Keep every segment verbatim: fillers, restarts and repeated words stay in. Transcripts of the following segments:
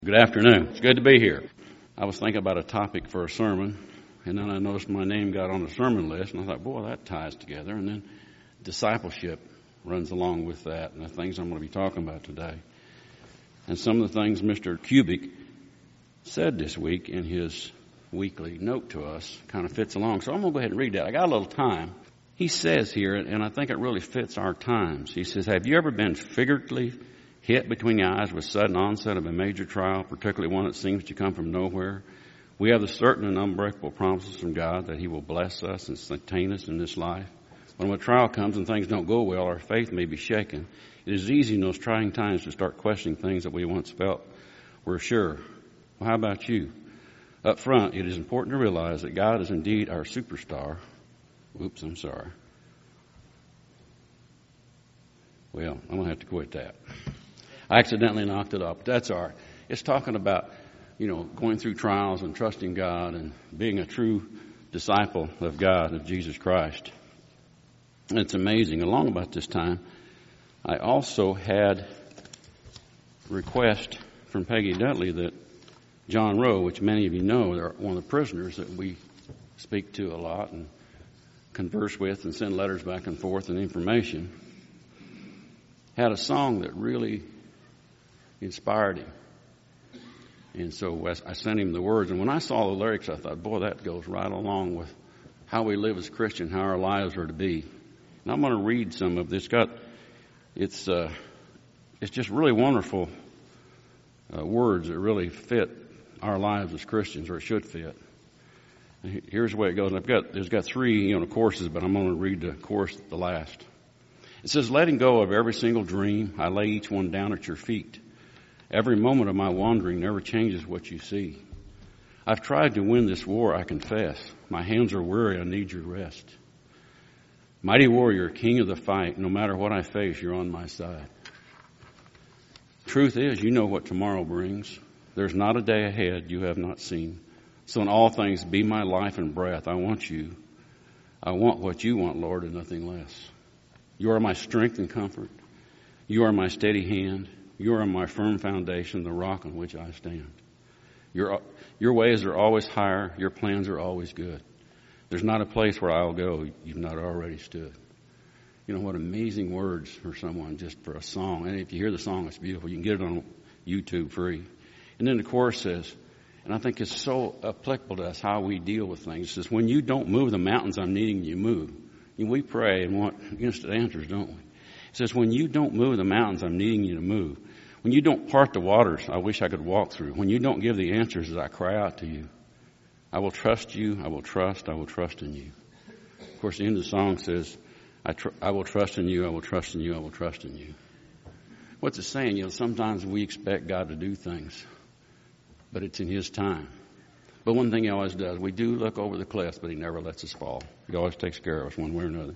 Good afternoon. It's good to be here. I was thinking about a topic for a sermon, and then I noticed my name got on the sermon list, and I thought, boy, that ties together. And then discipleship runs along with that, and the things I'm going to be talking about today. And some of the things Mister Kubik said this week in his weekly note to us kind of fits along. So I'm going to go ahead and read that. I got a little time. He says here, and I think it really fits our times. He says, have you ever been figuratively hit between the eyes with sudden onset of a major trial, particularly one that seems to come from nowhere? We have the certain and unbreakable promises from God that He will bless us and sustain us in this life. When a trial comes and things don't go well, our faith may be shaken. It is easy in those trying times to start questioning things that we once felt were sure. Well, how about you? Up front, it is important to realize that God is indeed our superstar. Oops, I'm sorry. Well, I'm going to have to quit that. I accidentally knocked it up. That's all right. It's talking about, you know, going through trials and trusting God and being a true disciple of God, of Jesus Christ. And it's amazing. Along about this time, I also had a request from Peggy Dudley that John Rowe, which many of you know, they're one of the prisoners that we speak to a lot and converse with and send letters back and forth and information, had a song that really inspired him. And so I sent him the words. And when I saw the lyrics, I thought, boy, that goes right along with how we live as Christians, how our lives are to be. And I'm going to read some of this. It's got, it's, uh, it's just really wonderful uh, words that really fit our lives as Christians, or it should fit. And here's the way it goes. I've got, there's got three, you know, courses, but I'm going to read the course, the last. It says, letting go of every single dream, I lay each one down at your feet. Every moment of my wandering never changes what you see. I've tried to win this war, I confess. My hands are weary, I need your rest. Mighty warrior, king of the fight, no matter what I face, you're on my side. Truth is, you know what tomorrow brings. There's not a day ahead you have not seen. So in all things, be my life and breath. I want you. I want what you want, Lord, and nothing less. You are my strength and comfort. You are my steady hand. You are my firm foundation, the rock on which I stand. Your, your ways are always higher. Your plans are always good. There's not a place where I'll go you've not already stood. You know, what amazing words for someone, just for a song. And if you hear the song, it's beautiful. You can get it on YouTube free. And then the chorus says, and I think it's so applicable to us how we deal with things. It says, when you don't move the mountains I'm needing you move. And we pray and want instant answers, don't we? It says, when you don't move the mountains I'm needing you to move. When you don't part the waters I wish I could walk through. When you don't give the answers as I cry out to you. I will trust you, I will trust, I will trust in you. Of course, the end of the song says, I, tr- I will trust in you, I will trust in you, I will trust in you. What's it saying? You know, sometimes we expect God to do things, but it's in His time. But one thing He always does, we do look over the cliffs, but He never lets us fall. He always takes care of us one way or another.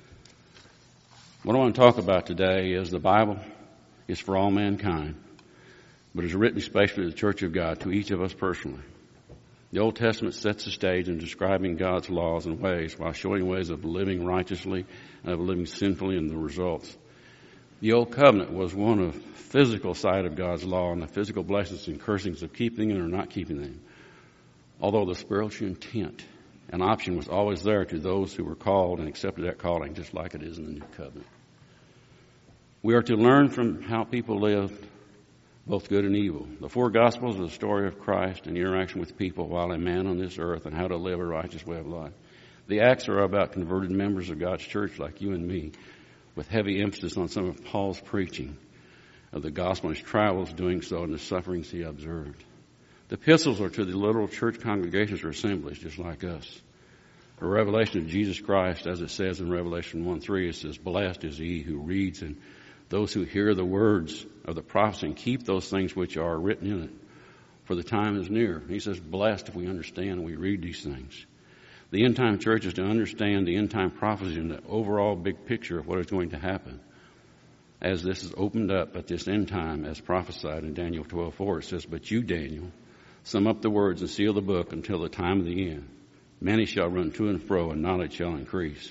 What I want to talk about today is the Bible is for all mankind, but is written especially to the Church of God, to each of us personally. The Old Testament sets the stage in describing God's laws and ways while showing ways of living righteously and of living sinfully and the results. The Old Covenant was one of physical side of God's law and the physical blessings and cursings of keeping them or not keeping them. Although the spiritual intent and option was always there to those who were called and accepted that calling, just like it is in the New Covenant. We are to learn from how people lived, both good and evil. The four Gospels are the story of Christ and interaction with people while a man on this earth and how to live a righteous way of life. The Acts are about converted members of God's church like you and me, with heavy emphasis on some of Paul's preaching of the gospel and his travels doing so and the sufferings he observed. The epistles are to the literal church congregations or assemblies, just like us. A revelation of Jesus Christ, as it says in Revelation one three, it says, blessed is he who reads and those who hear the words of the prophecy and keep those things which are written in it, for the time is near. He says, blessed if we understand and we read these things. The end-time church is to understand the end-time prophecy and the overall big picture of what is going to happen. As this is opened up at this end time, as prophesied in Daniel twelve four, it says, but you, Daniel, sum up the words and seal the book until the time of the end. Many shall run to and fro, and knowledge shall increase.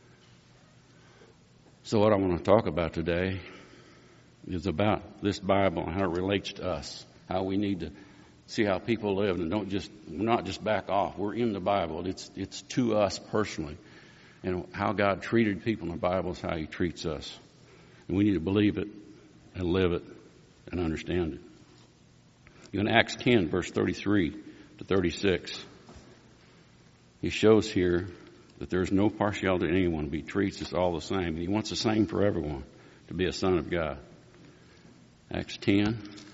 So what I want to talk about today is about this Bible and how it relates to us. how we need to see how people live, and don't just not just back off. We're in the Bible. It's it's to us personally, and how God treated people in the Bible is how He treats us, and we need to believe it and live it and understand it. In Acts ten, verse thirty-three to thirty-six, He shows here that there's no partiality in anyone. He treats us all the same, and He wants the same for everyone, to be a son of God. Acts ten,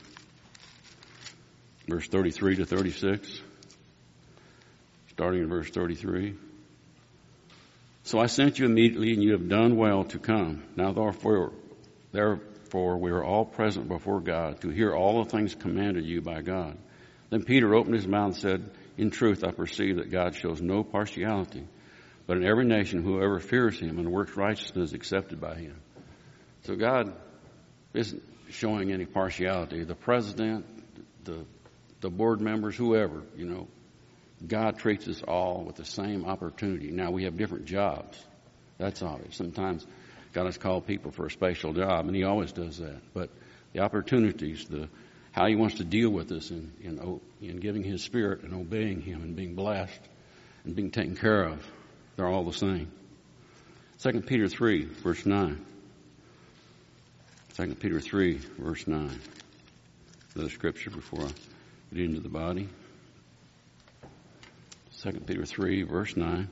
verse thirty-three to thirty-six, starting in verse thirty-three. So I sent you immediately, and you have done well to come. Now therefore, therefore we are all present before God to hear all the things commanded you by God. Then Peter opened his mouth and said, in truth, I perceive that God shows no partiality, but in every nation whoever fears Him and works righteousness is accepted by Him. So God isn't showing any partiality. The president, the the board members, whoever, you know, God treats us all with the same opportunity. Now, we have different jobs. That's obvious. Sometimes God has called people for a special job, and He always does that. But the opportunities, the how He wants to deal with us in, in, in giving His Spirit and obeying Him and being blessed and being taken care of, they're all the same. Second Peter three, verse nine. Second Peter three, verse nine. Another scripture before I get into the body. Second Peter three, verse nine.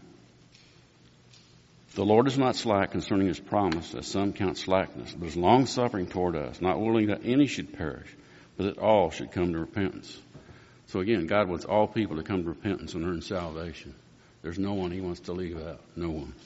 The Lord is not slack concerning His promise, as some count slackness, but is long-suffering toward us, not willing that any should perish, but that all should come to repentance. So again, God wants all people to come to repentance and earn salvation. There's no one He wants to leave out. No one.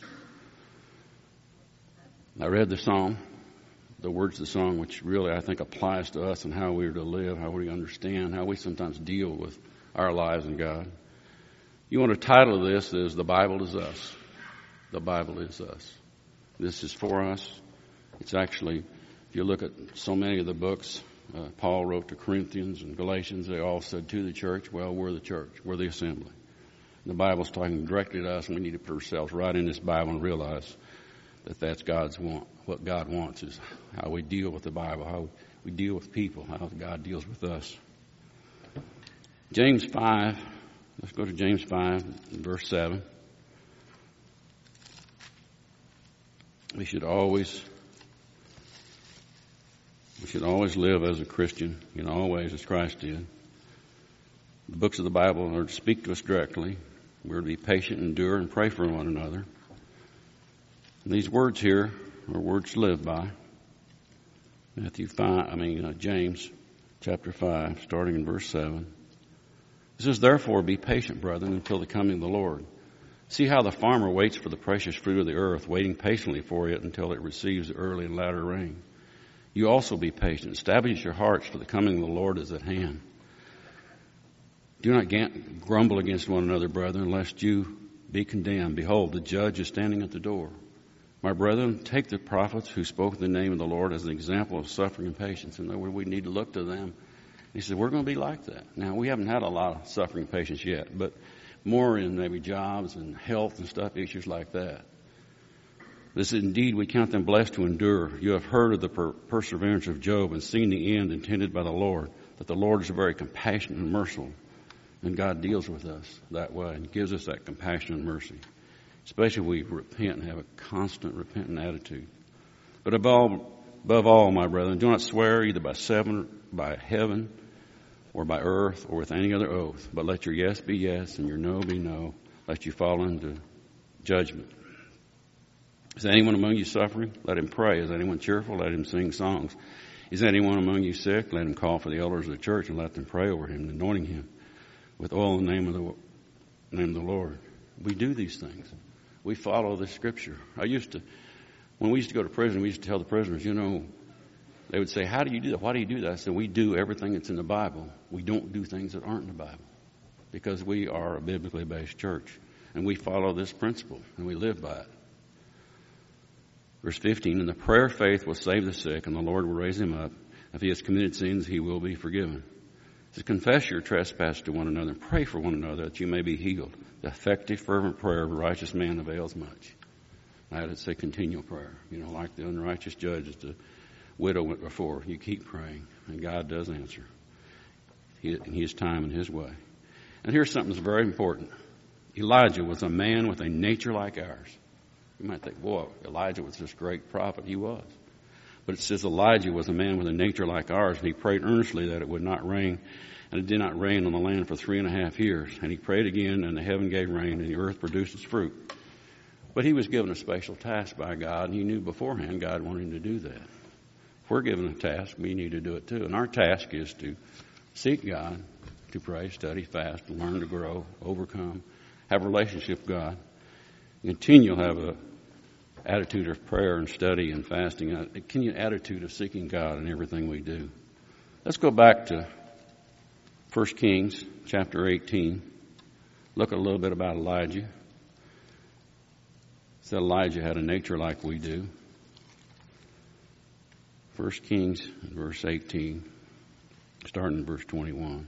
I read the song, the words of the song, which really I think applies to us and how we are to live, how we understand, how we sometimes deal with our lives and God. You want to title this is The Bible is Us. The Bible is us. This is for us. It's actually, if you look at so many of the books, uh, Paul wrote to Corinthians and Galatians, they all said to the church, well, we're the church. We're the assembly. The Bible's talking directly to us, and we need to put ourselves right in this Bible and realize that that's God's want. What God wants is how we deal with the Bible, how we deal with people, how God deals with us. James five, let's go to James five, verse seven. We should always, we should always live as a Christian in all ways as Christ did. The books of the Bible are to speak to us directly. We're to be patient, endure, and pray for one another. And these words here are words to live by. Matthew five, I mean uh, James chapter five, starting in verse seven. It says, therefore be patient, brethren, until the coming of the Lord. See how the farmer waits for the precious fruit of the earth, waiting patiently for it until it receives the early and latter rain. You also be patient. Establish your hearts, for the coming of the Lord is at hand. Do not grumble against one another, brethren, lest you be condemned. Behold, the judge is standing at the door. My brethren, take the prophets who spoke in the name of the Lord as an example of suffering and patience. And we need to look to them. He said, we're going to be like that. Now, we haven't had a lot of suffering and patience yet, but more in maybe jobs and health and stuff, issues like that. This is indeed, we count them blessed to endure. You have heard of the per- perseverance of Job and seen the end intended by the Lord, that the Lord is very compassionate and merciful. And God deals with us that way and gives us that compassion and mercy. Especially if we repent and have a constant repentant attitude. But above all, above all, my brethren, do not swear either by seven, by heaven, or by earth, or with any other oath. But let your yes be yes, and your no be no, lest you fall into judgment. Is anyone among you suffering? Let him pray. Is anyone cheerful? Let him sing songs. Is anyone among you sick? Let him call for the elders of the church and let them pray over him, anointing him with oil in the name of the name of the Lord. We do these things. We follow the scripture. I used to, when we used to go to prison, we used to tell the prisoners, you know, they would say, how do you do that? Why do you do that? I said, we do everything that's in the Bible. We don't do things that aren't in the Bible because we are a biblically based church and we follow this principle and we live by it. Verse fifteen, and the prayer of faith will save the sick and the Lord will raise him up. If he has committed sins, he will be forgiven. It says, confess your trespass to one another and pray for one another that you may be healed. The effective, fervent prayer of a righteous man avails much. I had to say continual prayer. You know, like the unrighteous judge, as the widow went before. You keep praying, and God does answer. in his time and his way. And here's something that's very important. Elijah was a man with a nature like ours. You might think, boy, Elijah was this great prophet. He was. But it says Elijah was a man with a nature like ours, and he prayed earnestly that it would not rain. And it did not rain on the land for three and a half years. And he prayed again, and the heaven gave rain, and the earth produced its fruit. But he was given a special task by God, and he knew beforehand God wanted him to do that. If we're given a task, we need to do it too. And our task is to seek God, to pray, study, fast, to learn to grow, overcome, have a relationship with God, continue to have a attitude of prayer and study and fasting, a continued attitude of seeking God in everything we do. Let's go back to First Kings chapter eighteen. Look a little bit about Elijah. It said Elijah had a nature like we do. First Kings verse eighteen, starting in verse twenty-one.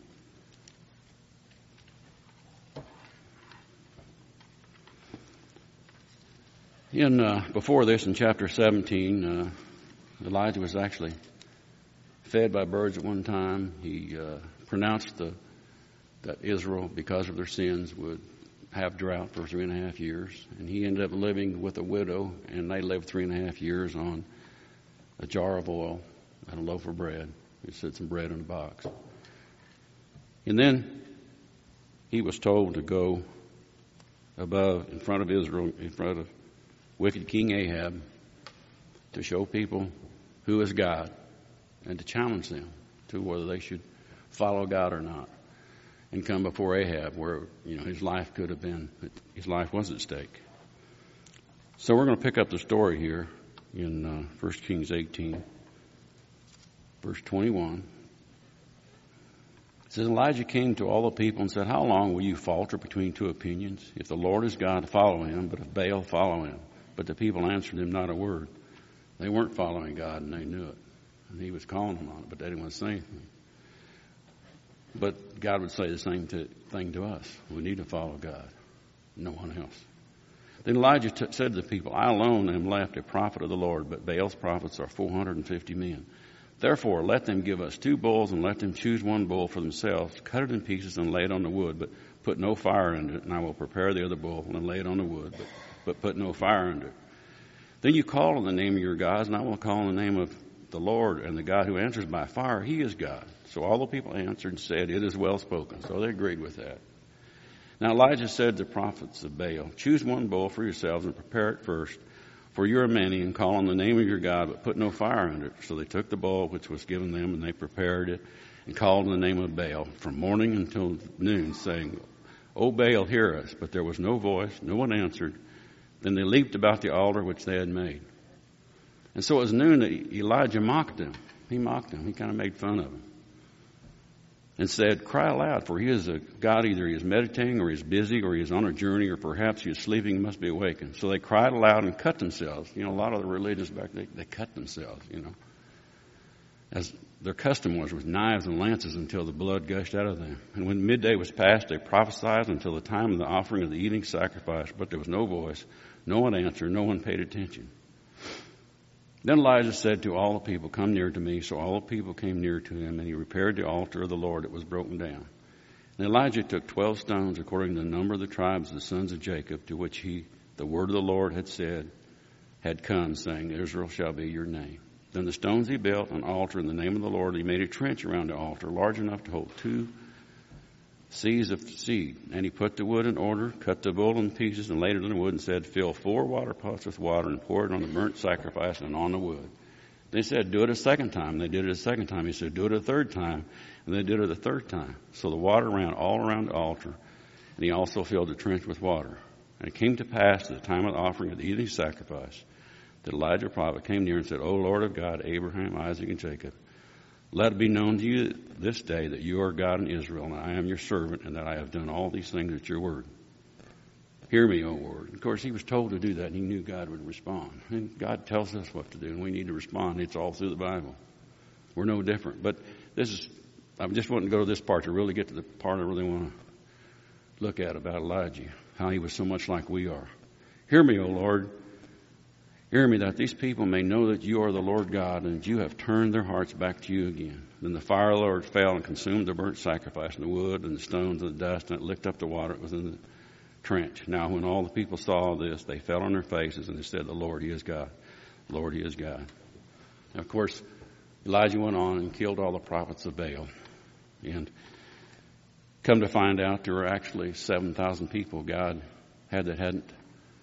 In uh, before this, in chapter seventeen, uh, Elijah was actually fed by birds at one time. He uh, pronounced the, that Israel, because of their sins, would have drought for three and a half years. And he ended up living with a widow, and they lived three and a half years on a jar of oil and a loaf of bread. He said some bread in a box. And then he was told to go above, in front of Israel, in front of wicked King Ahab, to show people who is God and to challenge them to whether they should follow God or not, and come before Ahab, where you know his life could have been, his life was at stake. So we're going to pick up the story here in uh, First Kings eighteen, verse twenty-one. It says, Elijah came to all the people and said, how long will you falter between two opinions? If the Lord is God, follow him, but if Baal, follow him. But the people answered him not a word. They weren't following God, and they knew it. And he was calling them on it, but they didn't want to say anything. But God would say the same to, thing to us. We need to follow God, no one else. Then Elijah t- said to the people, I alone am left a prophet of the Lord, but Baal's prophets are four hundred fifty men. Therefore, let them give us two bulls, and let them choose one bull for themselves, cut it in pieces and lay it on the wood, but put no fire under it, and I will prepare the other bull and lay it on the wood, but, but put no fire under it. Then you call on the name of your gods, and I will call on the name of the Lord, and the God who answers by fire, he is God. So all the people answered and said, it is well spoken. So they agreed with that. Now Elijah said to the prophets of Baal, choose one bull for yourselves and prepare it first, for you are many, and call on the name of your God, but put no fire under it. So they took the bull which was given them, and they prepared it, and called on the name of Baal from morning until noon, saying, O Baal, hear us. But there was no voice, no one answered. Then they leaped about the altar which they had made. And so it was noon that Elijah mocked them. He mocked them. He kind of made fun of them. And said, cry aloud, for he is a God, either he is meditating, or he is busy, or he is on a journey, or perhaps he is sleeping and must be awakened. So they cried aloud and cut themselves. You know, a lot of the religions back then, they cut themselves, you know. As their custom was, with knives and lances until the blood gushed out of them. And when midday was past, they prophesied until the time of the offering of the evening sacrifice, but there was no voice, no one answered, no one paid attention. Then Elijah said to all the people, come near to me. So all the people came near to him, and he repaired the altar of the Lord that was broken down. And Elijah took twelve stones according to the number of the tribes of the sons of Jacob, to which he, the word of the Lord had said, had come, saying, Israel shall be your name. Then the stones he built an altar in the name of the Lord. He made a trench around the altar, large enough to hold two seas of seed. And he put the wood in order, cut the bull in pieces, and laid it on the wood, and said, fill four water pots with water, and pour it on the burnt sacrifice and on the wood. They said, do it a second time. They did it a second time. He said, do it a third time. And they did it a third time. So the water ran all around the altar, and he also filled the trench with water. And it came to pass at the time of the offering of the evening sacrifice that Elijah the prophet came near and said, O Lord of God, Abraham, Isaac, and Jacob, let it be known to you this day that you are God in Israel, and I am your servant, and that I have done all these things at your word. Hear me, O Lord. Of course, he was told to do that, and he knew God would respond. And God tells us what to do, and we need to respond. It's all through the Bible. We're no different. But this is, I just want to go to this part to really get to the part I really want to look at about Elijah, how he was so much like we are. Hear me, O Lord. Hear me, that these people may know that you are the Lord God, and that you have turned their hearts back to you again. Then the fire of the Lord fell and consumed the burnt sacrifice, and the wood, and the stones, and the dust, and it licked up the water that was in the trench. Now when all the people saw this, they fell on their faces, and they said, the Lord, He is God. The Lord, He is God. And of course, Elijah went on and killed all the prophets of Baal. And come to find out, there were actually seven thousand people God had that hadn't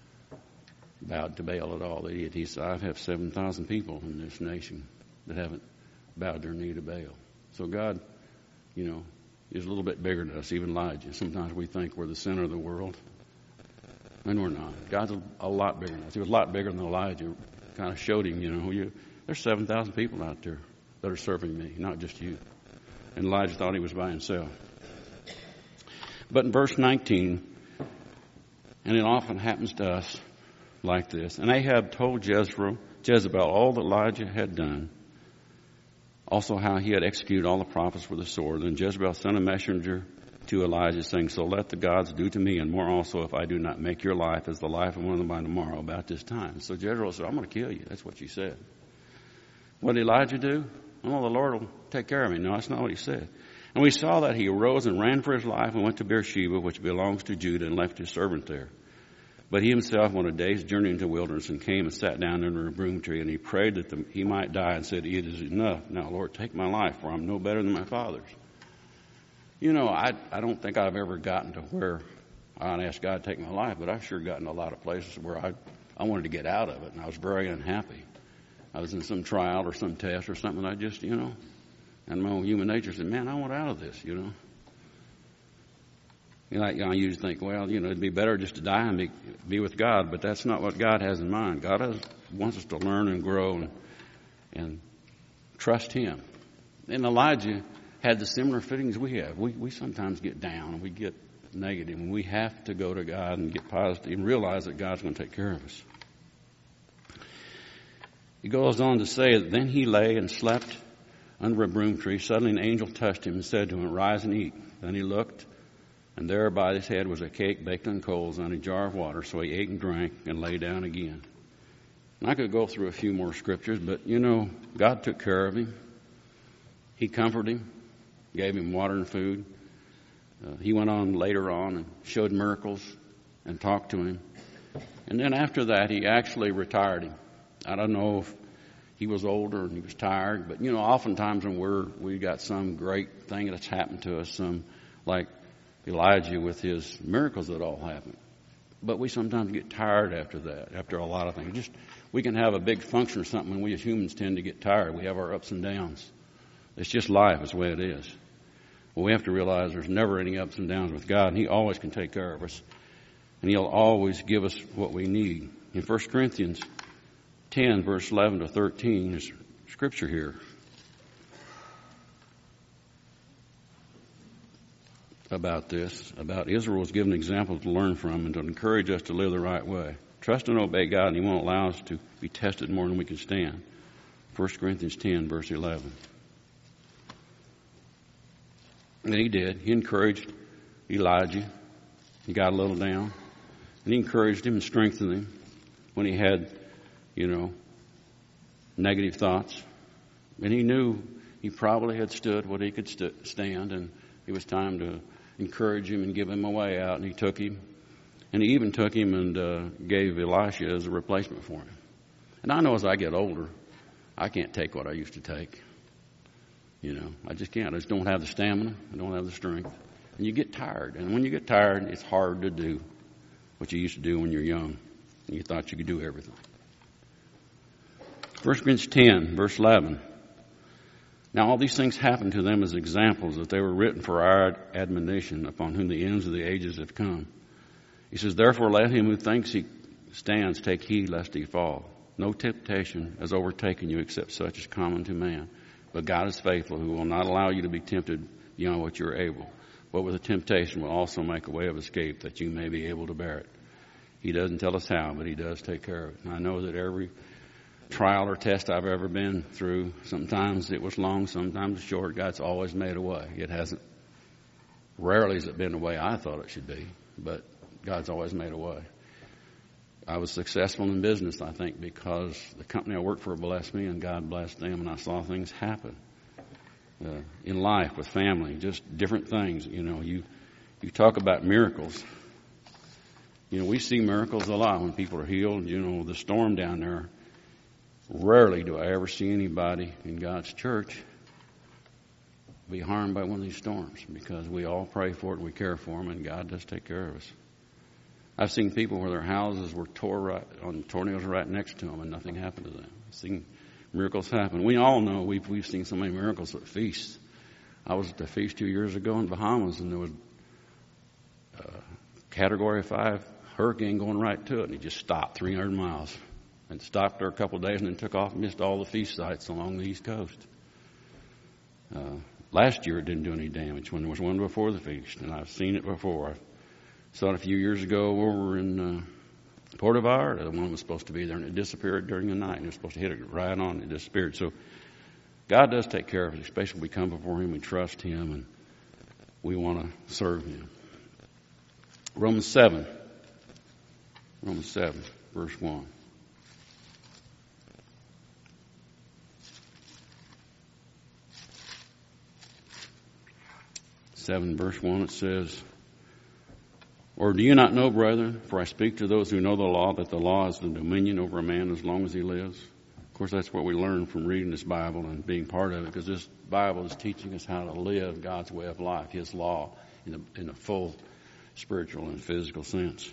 bowed to Baal at all. He, he said, I have seven thousand people in this nation that haven't bowed their knee to Baal. So God, you know, is a little bit bigger than us, even Elijah. Sometimes we think we're the center of the world, and we're not. God's a, a lot bigger than us. He was a lot bigger than Elijah. Kind of showed him, you know, you, there's seven thousand people out there that are serving me, not just you. And Elijah thought he was by himself. But in verse nineteen, and it often happens to us like this, and Ahab told Jezreel, Jezebel all that Elijah had done, also how he had executed all the prophets with the sword. And Jezebel sent a messenger to Elijah, saying, so let the gods do to me, and more also, if I do not make your life as the life of one of them by tomorrow about this time. So Jezebel said, I'm going to kill you. That's what she said. What did Elijah do? Oh, the Lord will take care of me. No, that's not what he said. And we saw that he arose and ran for his life and went to Beersheba, which belongs to Judah, and left his servant there. But he himself went a day's journey into the wilderness and came and sat down under a broom tree, and he prayed that the, he might die and said, it is enough. Now, Lord, take my life, for I'm no better than my father's. You know, I I don't think I've ever gotten to where I'd ask God to take my life, but I've sure gotten a lot of places where I I wanted to get out of it, and I was very unhappy. I was in some trial or some test or something, and I just, you know, and my own human nature said, man, I want out of this, you know. You know, I usually think, well, you know, it'd be better just to die and be, be with God, but that's not what God has in mind. God has, wants us to learn and grow and, and trust Him. And Elijah had the similar feelings we have. We, we sometimes get down and we get negative, and we have to go to God and get positive and realize that God's going to take care of us. He goes on to say that then he lay and slept under a broom tree. Suddenly an angel touched him and said to him, rise and eat. Then he looked, and there by his head was a cake baked on coals and a jar of water. So he ate and drank and lay down again. And I could go through a few more scriptures, but you know, God took care of him. He comforted him, gave him water and food. Uh, he went on later on and showed miracles and talked to him. And then after that, he actually retired him. I don't know if he was older and he was tired, but you know, oftentimes when we're, we got some great thing that's happened to us, some like Elijah with his miracles that all happen. But we sometimes get tired after that, after a lot of things. Just, we can have a big function or something, and we as humans tend to get tired. We have our ups and downs. It's just life. It's the way it is. Well, we have to realize there's never any ups and downs with God, and He always can take care of us. And He'll always give us what we need. In First Corinthians ten, verse eleven to thirteen, there's scripture here about this, about Israel was given examples to learn from and to encourage us to live the right way. Trust and obey God, and He won't allow us to be tested more than we can stand. First Corinthians ten, verse eleven. And He did. He encouraged Elijah. He got a little down. And He encouraged him and strengthened him when he had, you know, negative thoughts. And he knew he probably had stood what he could st- stand, and it was time to encourage him and give him a way out. And he took him. And he even took him and uh, gave Elisha as a replacement for him. And I know as I get older, I can't take what I used to take. You know, I just can't. I just don't have the stamina. I don't have the strength. And you get tired. And when you get tired, it's hard to do what you used to do when you're young and you thought you could do everything. First Corinthians ten, verse eleven. Now all these things happened to them as examples, that they were written for our admonition, upon whom the ends of the ages have come. He says, therefore let him who thinks he stands take heed lest he fall. No temptation has overtaken you except such as common to man. But God is faithful, who will not allow you to be tempted beyond what you're able. But with the temptation will also make a way of escape, that you may be able to bear it. He doesn't tell us how, but He does take care of it. And I know that every trial or test I've ever been through, sometimes it was long, sometimes short. God's always made a way. It hasn't, rarely has it been the way I thought it should be, but God's always made a way. I was successful in business, I think, because the company I worked for blessed me and God blessed them, and I saw things happen uh, in life with family, just different things. You know, you you talk about miracles. You know, we see miracles a lot when people are healed. You know, the storm down there. Rarely do I ever see anybody in God's church be harmed by one of these storms, because we all pray for it and we care for them, and God does take care of us. I've seen people where their houses were tore right on tornadoes right next to them, and nothing happened to them. I've seen miracles happen. We all know we've we've seen so many miracles at feasts. I was at the feast two years ago in Bahamas, and there was a Category five hurricane going right to it, and it just stopped three hundred miles. And stopped there a couple of days and then took off and missed all the feast sites along the East Coast. Uh, last year it didn't do any damage when there was one before the feast, and I've seen it before. I saw it a few years ago over in uh, Puerto Vallarta. The one was supposed to be there, and it disappeared during the night, and it was supposed to hit it right on, and it disappeared. So God does take care of it, especially when we come before Him, we trust Him, and we want to serve Him. Romans seven. Romans seven, verse one. seven verse one, it says, "Or do you not know, brethren, for I speak to those who know the law, that the law is the dominion over a man as long as he lives?" Of course, that's what we learn from reading this Bible and being part of it, because this Bible is teaching us how to live God's way of life, His law, in a, in a full spiritual and physical sense.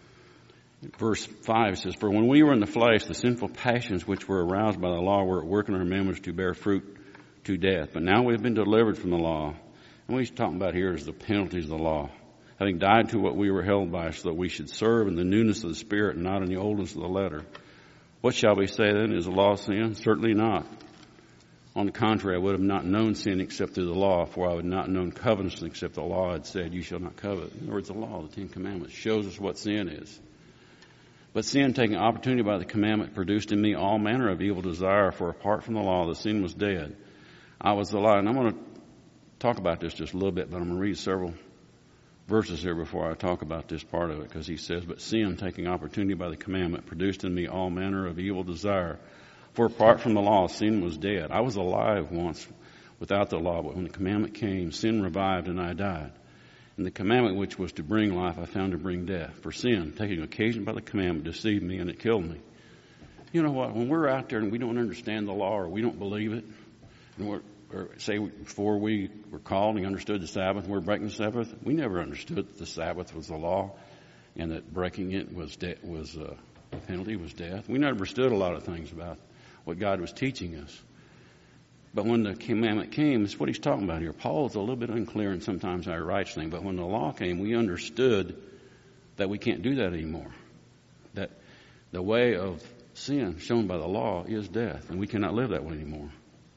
Verse five says, "For when we were in the flesh, the sinful passions which were aroused by the law were at work in our members to bear fruit to death. But now we have been delivered from the law." And what he's talking about here is the penalties of the law. Having died to what we were held by, so that we should serve in the newness of the Spirit and not in the oldness of the letter. What shall we say then? Is the law sin? Certainly not. On the contrary, I would have not known sin except through the law, for I would not have known covetousness except the law had said, "You shall not covet." In other words, the law, the Ten Commandments, shows us what sin is. But sin, taking opportunity by the commandment, produced in me all manner of evil desire, for apart from the law, the sin was dead. I was the lie. And I'm going to talk about this just a little bit, but I'm going to read several verses here before I talk about this part of it, because he says, "But sin, taking opportunity by the commandment, produced in me all manner of evil desire. For apart from the law, sin was dead. I was alive once without the law, but when the commandment came, sin revived and I died. And the commandment which was to bring life, I found to bring death. For sin, taking occasion by the commandment, deceived me and it killed me." You know what? When we're out there and we don't understand the law, or we don't believe it, and we're Or say before we were called and we understood the Sabbath and we're breaking the Sabbath, we never understood that the Sabbath was the law and that breaking it was de- was uh, the penalty was death. We never understood a lot of things about what God was teaching us. But when the commandment came, it's what he's talking about here. Paul is a little bit unclear in sometimes how he writes things, but when the law came, we understood that we can't do that anymore. That the way of sin shown by the law is death, and we cannot live that way anymore.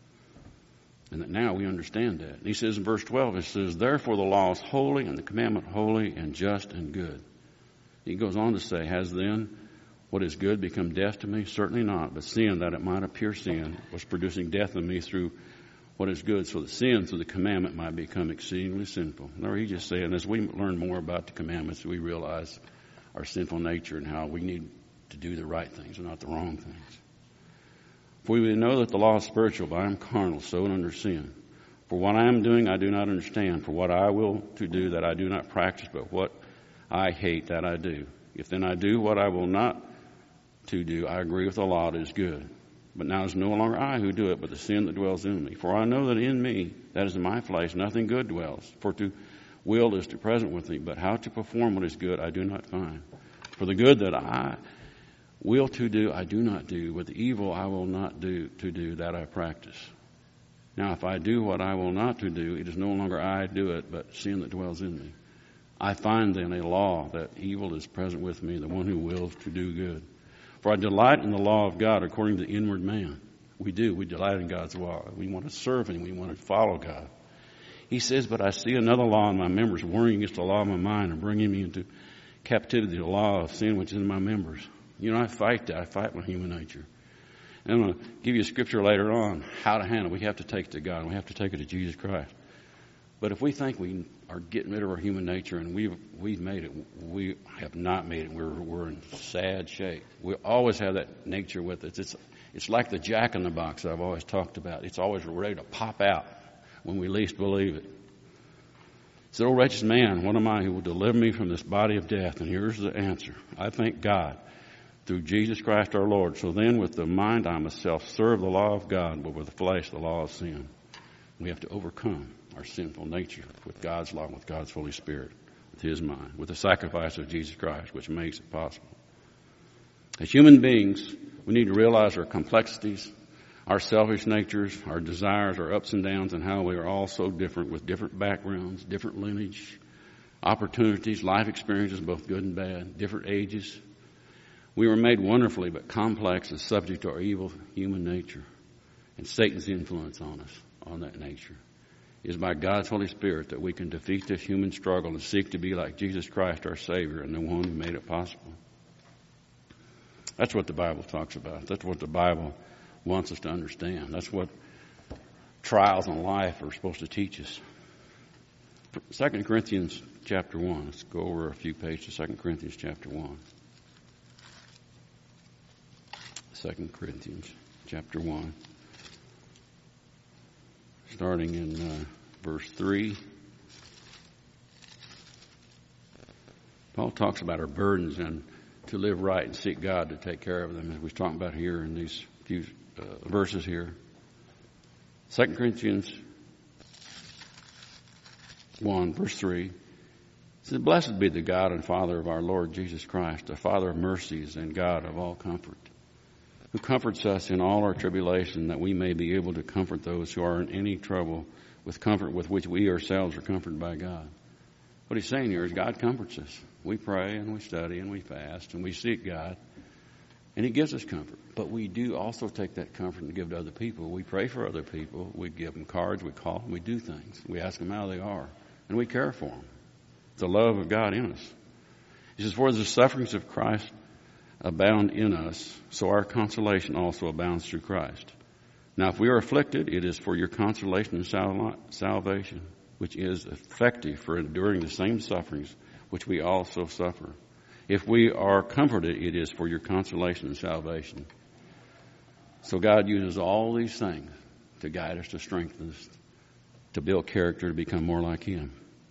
And that now we understand that. And he says in verse twelve, it says, "Therefore the law is holy and the commandment holy and just and good." He goes on to say, "Has then what is good become death to me? Certainly not. But sin, that it might appear sin, was producing death in me through what is good, so that sin through the commandment might become exceedingly sinful." Now he's just saying, as we learn more about the commandments, we realize our sinful nature and how we need to do the right things and not the wrong things. "For we know that the law is spiritual, but I am carnal, sown under sin. For what I am doing I do not understand. For what I will to do, that I do not practice, but what I hate, that I do. If then I do what I will not to do, I agree with the law that is good. But now it is no longer I who do it, but the sin that dwells in me. For I know that in me, that is in my flesh, nothing good dwells. For to will is to present with me, but how to perform what is good I do not find. For the good that I will to do, I do not do, but the evil I will not do to do, that I practice. Now if I do what I will not to do, it is no longer I do it, but sin that dwells in me. I find then a law that evil is present with me, the one who wills to do good. For I delight in the law of God according to the inward man." We do. We delight in God's law. We want to serve Him. We want to follow God. He says, "But I see another law in my members, warring against the law of my mind and bringing me into captivity, the law of sin which is in my members." You know, I fight that. I fight with human nature. And I'm going to give you a scripture later on how to handle it. We have to take it to God. We have to take it to Jesus Christ. But if we think we are getting rid of our human nature, and we've we've made it. We have not made it. We're we're in sad shape. We always have that nature with us. It's it's like the jack in the box that I've always talked about. It's always ready to pop out when we least believe it. It's "O wretched man, what am I who will deliver me from this body of death?" And here's the answer. I thank God through Jesus Christ our Lord. So then with the mind I must self-serve the law of God, but with the flesh the law of sin. We have to overcome our sinful nature with God's law, with God's Holy Spirit, with His mind, with the sacrifice of Jesus Christ, which makes it possible. As human beings, we need to realize our complexities, our selfish natures, our desires, our ups and downs, and how we are all so different with different backgrounds, different lineage, opportunities, life experiences, both good and bad, different ages. We were made wonderfully, but complex and subject to our evil human nature and Satan's influence on us, on that nature. It is by God's Holy Spirit that we can defeat this human struggle and seek to be like Jesus Christ, our Savior, and the one who made it possible. That's what the Bible talks about. That's what the Bible wants us to understand. That's what trials in life are supposed to teach us. Second Corinthians chapter one. Let's go over a few pages. Second Corinthians chapter one. Second Corinthians chapter one. Starting in uh, verse three. Paul talks about our burdens and to live right and seek God to take care of them, as we're talking about here in these few uh, verses here. Second Corinthians one, verse three. It says, "Blessed be the God and Father of our Lord Jesus Christ, the Father of mercies and God of all comfort, who comforts us in all our tribulation, that we may be able to comfort those who are in any trouble with comfort with which we ourselves are comforted by God." What he's saying here is God comforts us. We pray and we study and we fast and we seek God, and He gives us comfort. But we do also take that comfort and give to other people. We pray for other people. We give them cards. We call them. We do things. We ask them how they are, and we care for them. It's the love of God in us. He says, "For the sufferings of Christ abound in us, so our consolation also abounds through Christ. Now if we are afflicted, it is for your consolation and sal- salvation, which is effective for enduring the same sufferings which we also suffer. If we are comforted, it is for your consolation and salvation." So God uses all these things to guide us, to strengthen us, to build character, to become more like Him.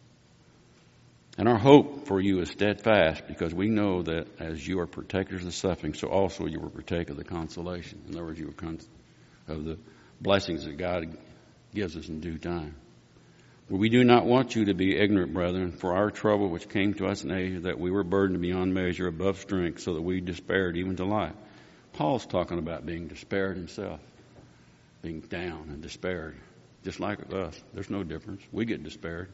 And our hope for you is steadfast, because we know that as you are partakers of the suffering, so also you will partake of the consolation. In other words, you will come of the blessings that God gives us in due time. "For we do not want you to be ignorant, brethren, for our trouble which came to us in Asia, that we were burdened beyond measure, above strength, so that we despaired even to life." Paul's talking about being despaired himself, being down and despaired, just like us. There's no difference. We get despaired.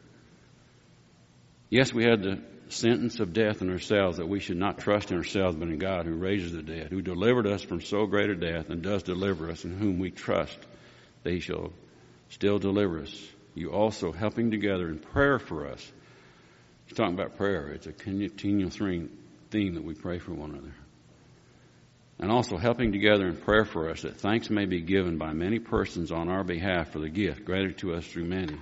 "Yes, we had the sentence of death in ourselves, that we should not trust in ourselves, but in God who raises the dead, who delivered us from so great a death, and does deliver us, in whom we trust that He shall still deliver us. You also helping together in prayer for us." He's talking about prayer. It's a continual theme that we pray for one another. "And also helping together in prayer for us, that thanks may be given by many persons on our behalf for the gift granted to us through many."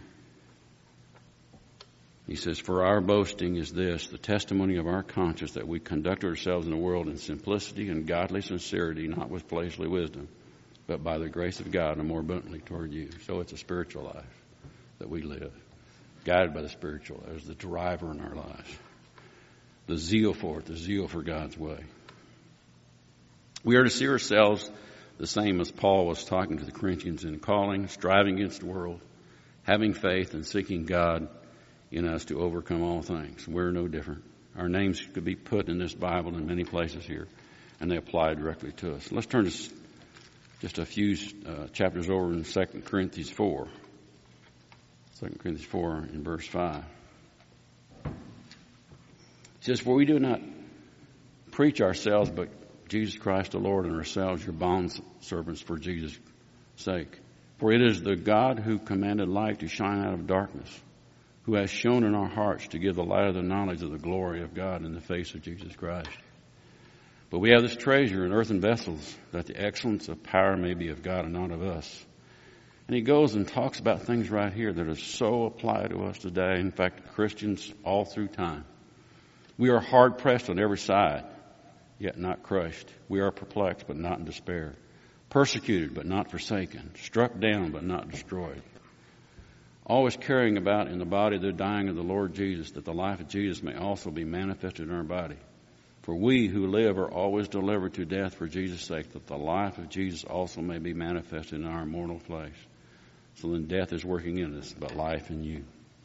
He says, "For our boasting is this, the testimony of our conscience, that we conduct ourselves in the world in simplicity and godly sincerity, not with fleshly wisdom, but by the grace of God, and more abundantly toward you." So it's a spiritual life that we live, guided by the spiritual as the driver in our lives. The zeal for it, the zeal for God's way. We are to see ourselves the same as Paul was talking to the Corinthians in calling, striving against the world, having faith, and seeking God in us to overcome all things. We're no different. Our names could be put in this Bible in many places here, and they apply directly to us. Let's turn to just a few uh, chapters over in Second Corinthians four. Second Corinthians four in verse five. It says, "For we do not preach ourselves, but Jesus Christ the Lord, and ourselves your bondservants for Jesus' sake. For it is the God who commanded light to shine out of darkness, who has shown in our hearts to give the light of the knowledge of the glory of God in the face of Jesus Christ. But we have this treasure in earthen vessels, that the excellence of power may be of God and not of us. And he goes and talks about things right here that are so applied to us today. In fact, Christians all through time. We are hard pressed on every side, yet not crushed. We are perplexed, but not in despair. Persecuted, but not forsaken. Struck down, but not destroyed. Always carrying about in the body the dying of the Lord Jesus, that the life of Jesus may also be manifested in our body. For we who live are always delivered to death for Jesus' sake, that the life of Jesus also may be manifested in our mortal flesh. So then death is working in us, but life in you.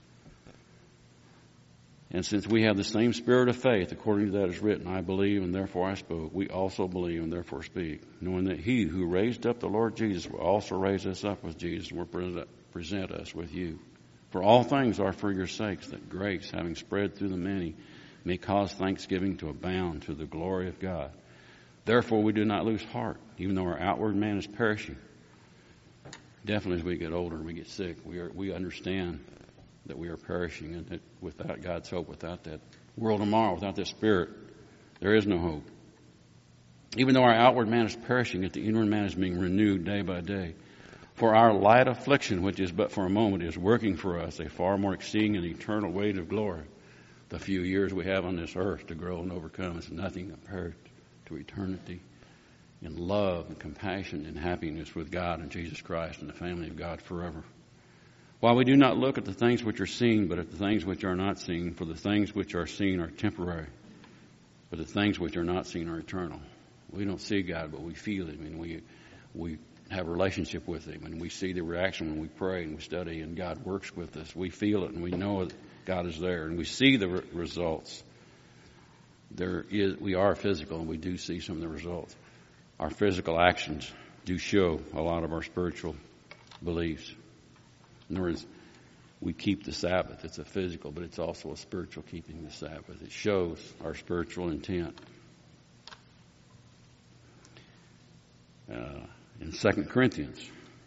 And since we have the same spirit of faith, according to that is written, I believe and therefore I spoke, we also believe and therefore speak, knowing that he who raised up the Lord Jesus will also raise us up with Jesus and will present, present us with you. For all things are for your sakes, that grace, having spread through the many, may cause thanksgiving to abound to the glory of God. Therefore we do not lose heart, even though our outward man is perishing. Definitely as we get older and we get sick, we are, we understand that we are perishing, and that without God's hope, without that world tomorrow, without that Spirit, there is no hope. Even though our outward man is perishing, yet the inward man is being renewed day by day. For our light affliction, which is but for a moment, is working for us a far more exceeding and eternal weight of glory. The few years we have on this earth to grow and overcome is nothing compared to eternity in love and compassion and happiness with God and Jesus Christ and the family of God forever. While we do not look at the things which are seen, but at the things which are not seen, for the things which are seen are temporary, but the things which are not seen are eternal. We don't see God, but we feel Him, and we we have a relationship with Him, and we see the reaction when we pray and we study, and God works with us. We feel it, and we know that God is there, and we see the re- results. There is, we are physical, and we do see some of the results. Our physical actions do show a lot of our spiritual beliefs. In other words, we keep the Sabbath. It's a physical, but it's also a spiritual keeping the Sabbath. It shows our spiritual intent. Uh, in Second Corinthians,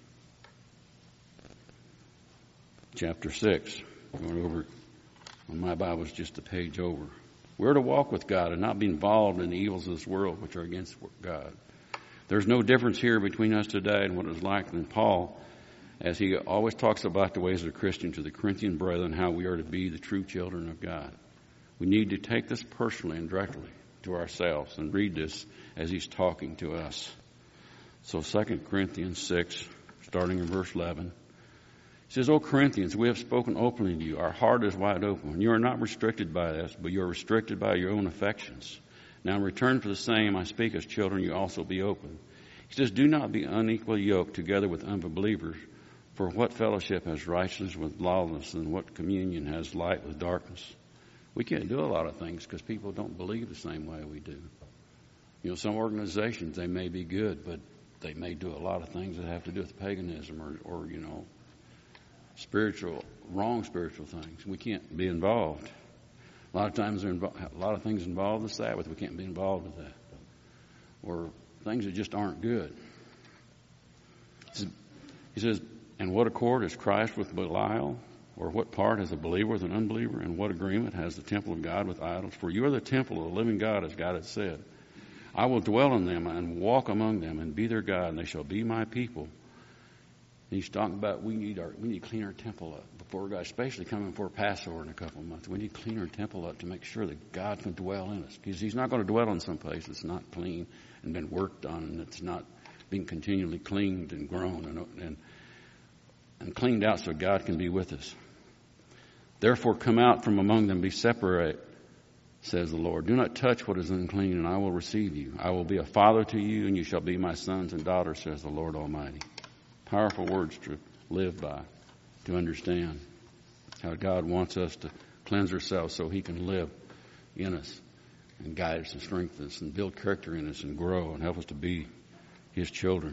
chapter six, going over, when my Bible is just a page over. We're to walk with God and not be involved in the evils of this world, which are against God. There's no difference here between us today and what it was like in Paul, as he always talks about the ways of a Christian to the Corinthian brethren, how we are to be the true children of God. We need to take this personally and directly to ourselves and read this as he's talking to us. So Second Corinthians six, starting in verse eleven, he says, O Corinthians, we have spoken openly to you. Our heart is wide open. You are not restricted by this, but you are restricted by your own affections. Now in return for the same, I speak as children, you also be open. He says, do not be unequally yoked together with unbelievers. For what fellowship has righteousness with lawlessness, and what communion has light with darkness? We can't do a lot of things because people don't believe the same way we do. You know, some organizations, they may be good, but they may do a lot of things that have to do with paganism or, or you know, spiritual, wrong spiritual things. We can't be involved. A lot of times, there are invo- a lot of things involve the Sabbath. We can't be involved with that. Or things that just aren't good. He says, and what accord has Christ with Belial? Or what part has a believer with an unbeliever? And what agreement has the temple of God with idols? For you are the temple of the living God, as God has said. I will dwell in them and walk among them and be their God, and they shall be my people. And he's talking about we need our we need to clean our temple up before God, especially coming for Passover in a couple of months. We need to clean our temple up to make sure that God can dwell in us, because He's not going to dwell in some place that's not clean and been worked on, and it's not being continually cleaned and grown and and, and cleaned out so God can be with us. Therefore, come out from among them, be separate, says the Lord. Do not touch what is unclean, and I will receive you. I will be a father to you, and you shall be my sons and daughters, says the Lord Almighty. Powerful words to live by, to understand how God wants us to cleanse ourselves so He can live in us and guide us and strengthen us and build character in us and grow and help us to be His children.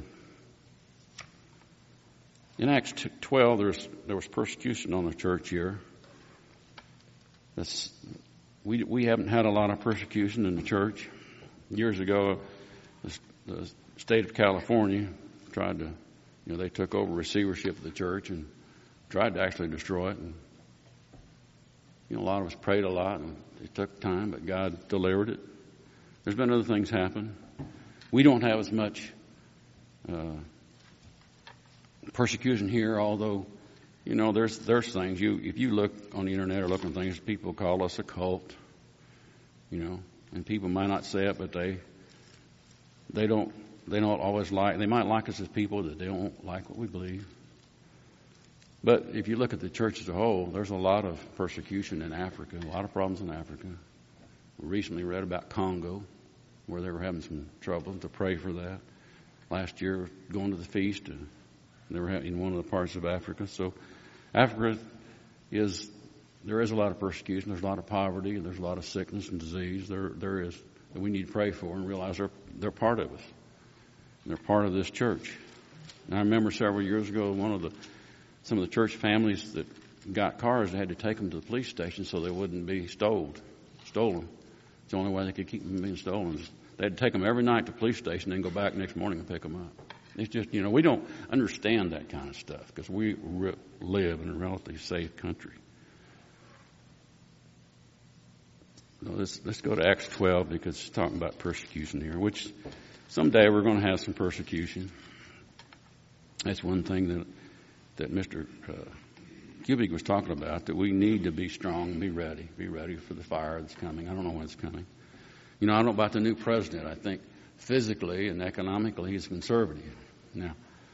In Acts twelve, there's, there was persecution on the church here. That's, we, we haven't had a lot of persecution in the church. Years ago, the, the state of California tried to You know, they took over receivership of the church and tried to actually destroy it. And, you know, a lot of us prayed a lot, and it took time, but God delivered it. There's been other things happen. We don't have as much uh, persecution here, although, you know, there's there's things. You if you look on the internet or look at things, people call us a cult, you know, and people might not say it, but they they don't they don't always like. They might like us as people, that they don't like what we believe. But if you look at the church as a whole, there's a lot of persecution in Africa, a lot of problems in Africa. We recently read about Congo, where they were having some trouble, to pray for that. Last year, going to the feast, and they were in one of the parts of Africa. So Africa is, there is a lot of persecution, there's a lot of poverty, and there's a lot of sickness and disease. There, there is, that we need to pray for and realize they're, they're part of us. And they're part of this church. And I remember several years ago, one of the, some of the church families that got cars, they had to take them to the police station so they wouldn't be stole, stolen. It's the only way they could keep them from being stolen. They had to take them every night to the police station and then go back next morning and pick them up. It's just, you know, we don't understand that kind of stuff because we re- live in a relatively safe country. So let's, let's go to Acts twelve because it's talking about persecution here, which someday we're going to have some persecution. That's one thing that, that Mister Uh, Kubik was talking about, that we need to be strong and be ready, be ready for the fire that's coming. I don't know when it's coming. You know, I don't know about the new president. I think physically and economically he's conservative. Now,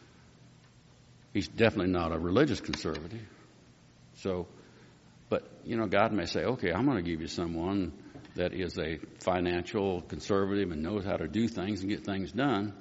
he's definitely not a religious conservative. So, but, you know, God may say, okay, I'm going to give you someone that is a financial conservative and knows how to do things and get things done.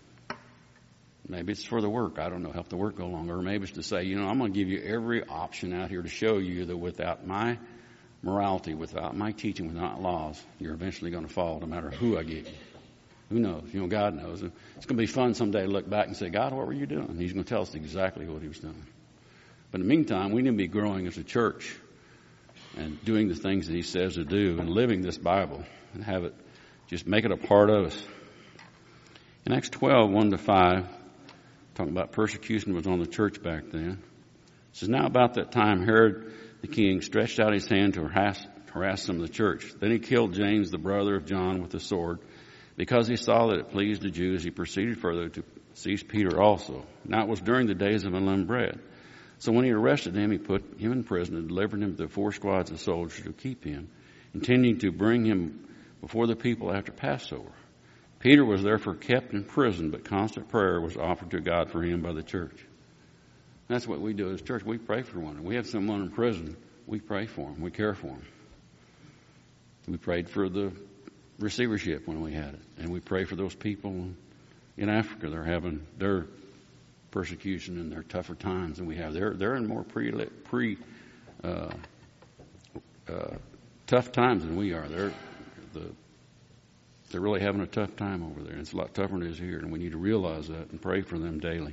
Maybe it's for the work. I don't know, help the work go longer. Or maybe it's to say, you know, I'm going to give you every option out here to show you that without my morality, without my teaching, without laws, you're eventually going to fall no matter who I give you. Who knows? You know, God knows. It's going to be fun someday to look back and say, God, what were you doing? And He's going to tell us exactly what He was doing. But in the meantime, we need to be growing as a church and doing the things that He says to do and living this Bible and have it, just make it a part of us. In Acts twelve, one to five, talking about persecution was on the church back then. It says, now about that time, Herod the king stretched out his hand to harass, harass some of the church. Then he killed James, the brother of John, with a sword. Because he saw that it pleased the Jews, he proceeded further to seize Peter also. Now it was during the days of unleavened bread. So when he arrested him, he put him in prison and delivered him to four squads of soldiers to keep him, intending to bring him before the people after Passover. Peter was therefore kept in prison, but constant prayer was offered to God for him by the church. That's what we do as church. We pray for one. If we have someone in prison, we pray for them. We care for them. We prayed for the receivership when we had it. And we pray for those people in Africa. They're having their persecution and their tougher times than we have. They're, they're in more pre, pre uh, uh, tough times than we are. They're the They're really having a tough time over there. It's a lot tougher than it is here, and we need to realize that and pray for them daily.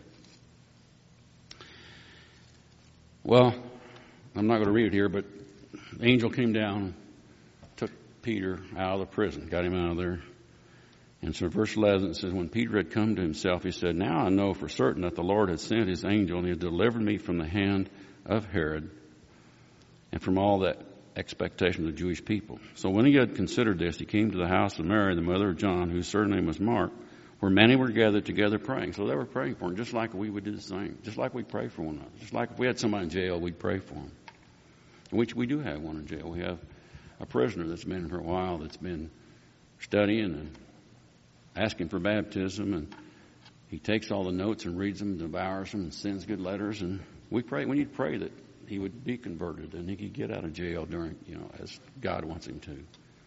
Well, I'm not going to read it here, but the angel came down and took Peter out of the prison, got him out of there. And so verse eleven it says, when Peter had come to himself, he said, now I know for certain that the Lord had sent His angel, and He had delivered me from the hand of Herod and from all that expectation of the Jewish people. So when he had considered this, he came to the house of Mary, the mother of John, whose surname was Mark, where many were gathered together praying. So they were praying for him, just like we would do the same. Just like we pray for one another. Just like if we had somebody in jail, we'd pray for them. Which we do have one in jail. We have a prisoner that's been for a while, that's been studying and asking for baptism, and he takes all the notes and reads them, devours them, and sends good letters. And we pray. We need to pray that he would be converted and he could get out of jail during, you know, as God wants him to.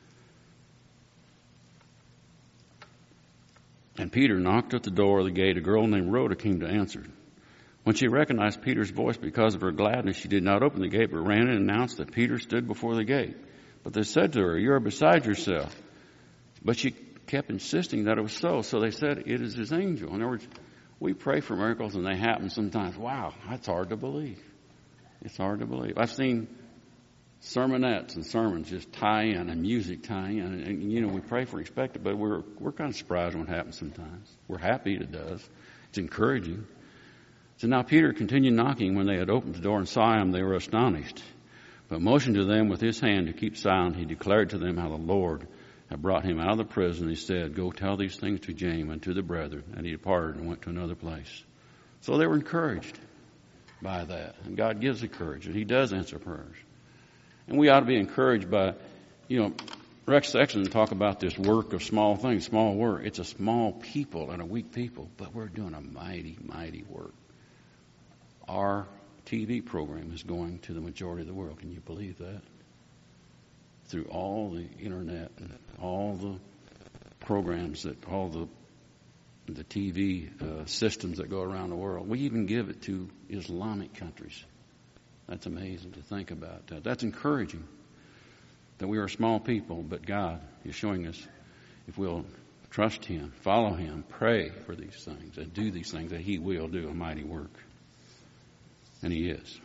And Peter knocked at the door of the gate. A girl named Rhoda came to answer. When she recognized Peter's voice because of her gladness, she did not open the gate, but ran in and announced that Peter stood before the gate. But they said to her, you are beside yourself. But she kept insisting that it was so. So they said, it is His angel. In other words, we pray for miracles and they happen sometimes. Wow, that's hard to believe. It's hard to believe. I've seen sermonettes and sermons just tie in and music tie in. And, and you know, we pray for expected, but we're we're kind of surprised when it happens sometimes. We're happy it does. It's encouraging. So now Peter continued knocking. When they had opened the door and saw him, they were astonished. But motioned to them with his hand to keep silent, he declared to them how the Lord had brought him out of the prison. He said, go tell these things to James and to the brethren. And he departed and went to another place. So they were encouraged by that. And God gives the courage, and He does answer prayers. And we ought to be encouraged by, you know, Rex Sexton talk about this work of small things, small work. It's a small people and a weak people, but we're doing a mighty, mighty work. Our T V program is going to the majority of the world. Can you believe that? Through all the internet and all the programs that all the the T V uh, systems that go around the world. We even give it to Islamic countries. That's amazing to think about that. That's encouraging that we are small people, but God is showing us if we'll trust Him, follow Him, pray for these things, and do these things, that He will do a mighty work. And He is.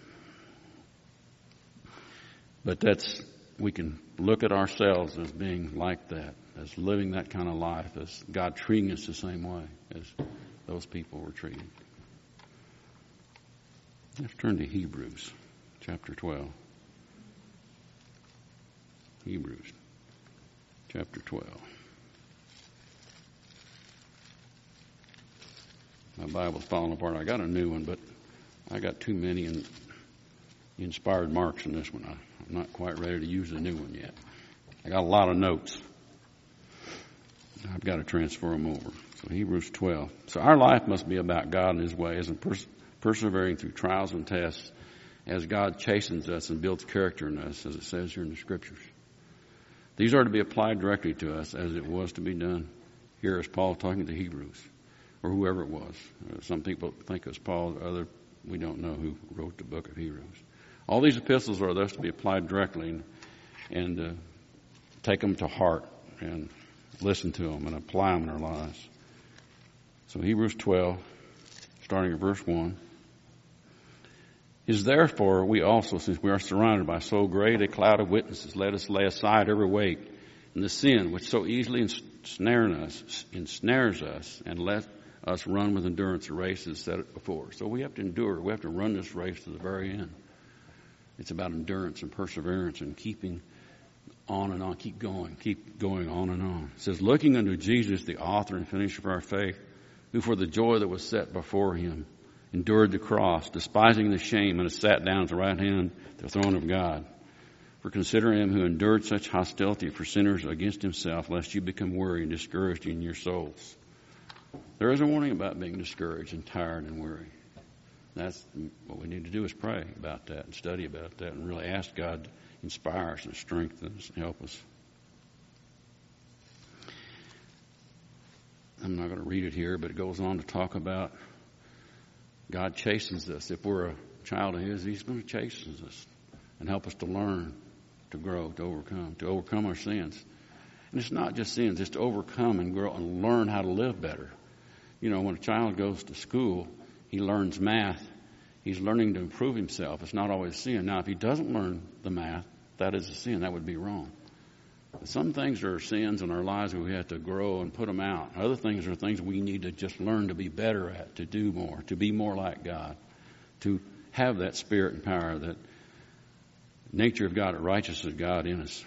But that's, we can look at ourselves as being like that, as living that kind of life, as God treating us the same way as those people were treated. Let's turn to Hebrews chapter twelve. Hebrews chapter twelve. My Bible's falling apart. I got a new one, but I got too many in, inspired marks in this one. I, I'm not quite ready to use the new one yet. I got a lot of notes. I've got to transfer them over. So Hebrews twelve. So our life must be about God and His ways and pers- persevering through trials and tests as God chastens us and builds character in us, as it says here in the Scriptures. These are to be applied directly to us as it was to be done here as Paul talking to the Hebrews, or whoever it was. Uh, some people think it was Paul, other we don't know who wrote the book of Hebrews. All these epistles are thus to be applied directly and, and uh, take them to heart and listen to them and apply them in our lives. So Hebrews twelve, starting at verse one. Is therefore we also, since we are surrounded by so great a cloud of witnesses, let us lay aside every weight and the sin which so easily ensnares us, ensnares us, and let us run with endurance the race that's set before. So we have to endure. We have to run this race to the very end. It's about endurance and perseverance and keeping on and on, keep going, keep going on and on. It says, looking unto Jesus, the author and finisher of our faith, who for the joy that was set before Him endured the cross, despising the shame, and has sat down at the right hand of the throne of God. For consider Him who endured such hostility for sinners against Himself, lest you become weary and discouraged in your souls. There is a warning about being discouraged and tired and weary. That's what we need to do, is pray about that and study about that and really ask God to inspire us and strengthen us and help us. I'm not going to read it here, but it goes on to talk about God chastens us. If we're a child of His, He's going to chasten us and help us to learn, to grow, to overcome, to overcome our sins. And it's not just sins, it's to overcome and grow and learn how to live better. You know, when a child goes to school, he learns math. He's learning to improve himself. It's not always sin. Now, if he doesn't learn the math, that is a sin. That would be wrong. But some things are sins in our lives where we have to grow and put them out. Other things are things we need to just learn to be better at, to do more, to be more like God, to have that spirit and power, that nature of God, the righteousness of God in us.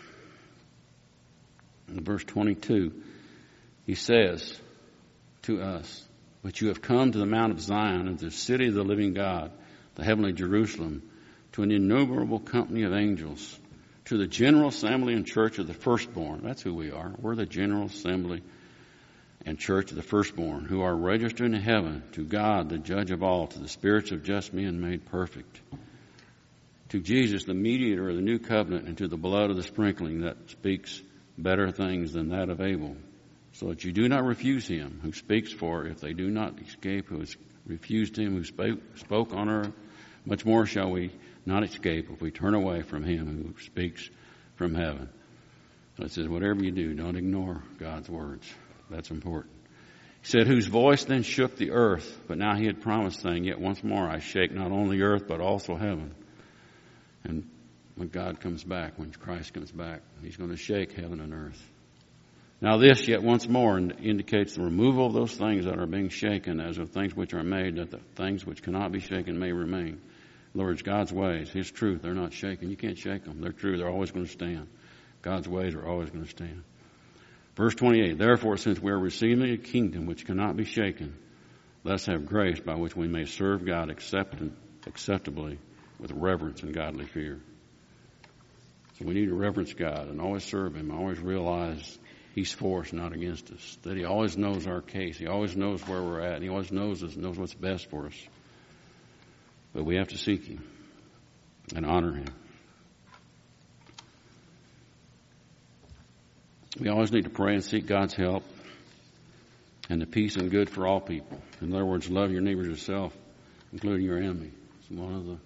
In verse twenty-two, he says to us, but you have come to the Mount of Zion and to the city of the living God, the heavenly Jerusalem, to an innumerable company of angels, to the general assembly and church of the firstborn. That's who we are. We're the general assembly and church of the firstborn, who are registered in heaven, to God, the judge of all, to the spirits of just men made perfect, to Jesus, the mediator of the new covenant, and to the blood of the sprinkling that speaks better things than that of Abel, so that you do not refuse Him who speaks, for if they do not escape who has refused Him who spoke, spoke on earth, much more shall we not escape if we turn away from Him who speaks from heaven. So it says, whatever you do, don't ignore God's words. That's important. He said, whose voice then shook the earth, but now He had promised, saying, yet once more I shake not only earth, but also heaven. And when God comes back, when Christ comes back, He's going to shake heaven and earth. Now this, yet once more, indicates the removal of those things that are being shaken, as of things which are made, that the things which cannot be shaken may remain. In other words, God's ways, His truth, they're not shaken. You can't shake them. They're true. They're always going to stand. God's ways are always going to stand. Verse twenty-eight, therefore, since we are receiving a kingdom which cannot be shaken, Let us have grace by which we may serve God accept- acceptably with reverence and godly fear. So we need to reverence God and always serve Him, always realize He's for us, not against us, that He always knows our case. He always knows where we're at. And He always knows us, knows what's best for us. But we have to seek Him and honor Him. We always need to pray and seek God's help and the peace and good for all people. In other words, love your neighbor as yourself, including your enemy. It's one of the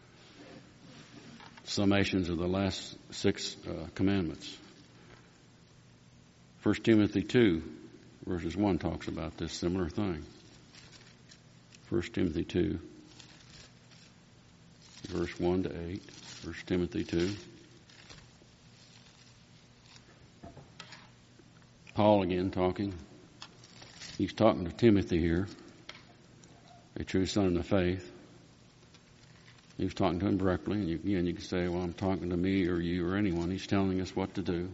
summations of the last six uh, commandments. First Timothy two, verses one talks about this similar thing. First Timothy two, verse one to eight. First Timothy two. Paul again talking. He's talking to Timothy here, a true son of the faith. He's talking to him directly, and you, again, you can say, well, I'm talking to me or you or anyone. He's telling us what to do.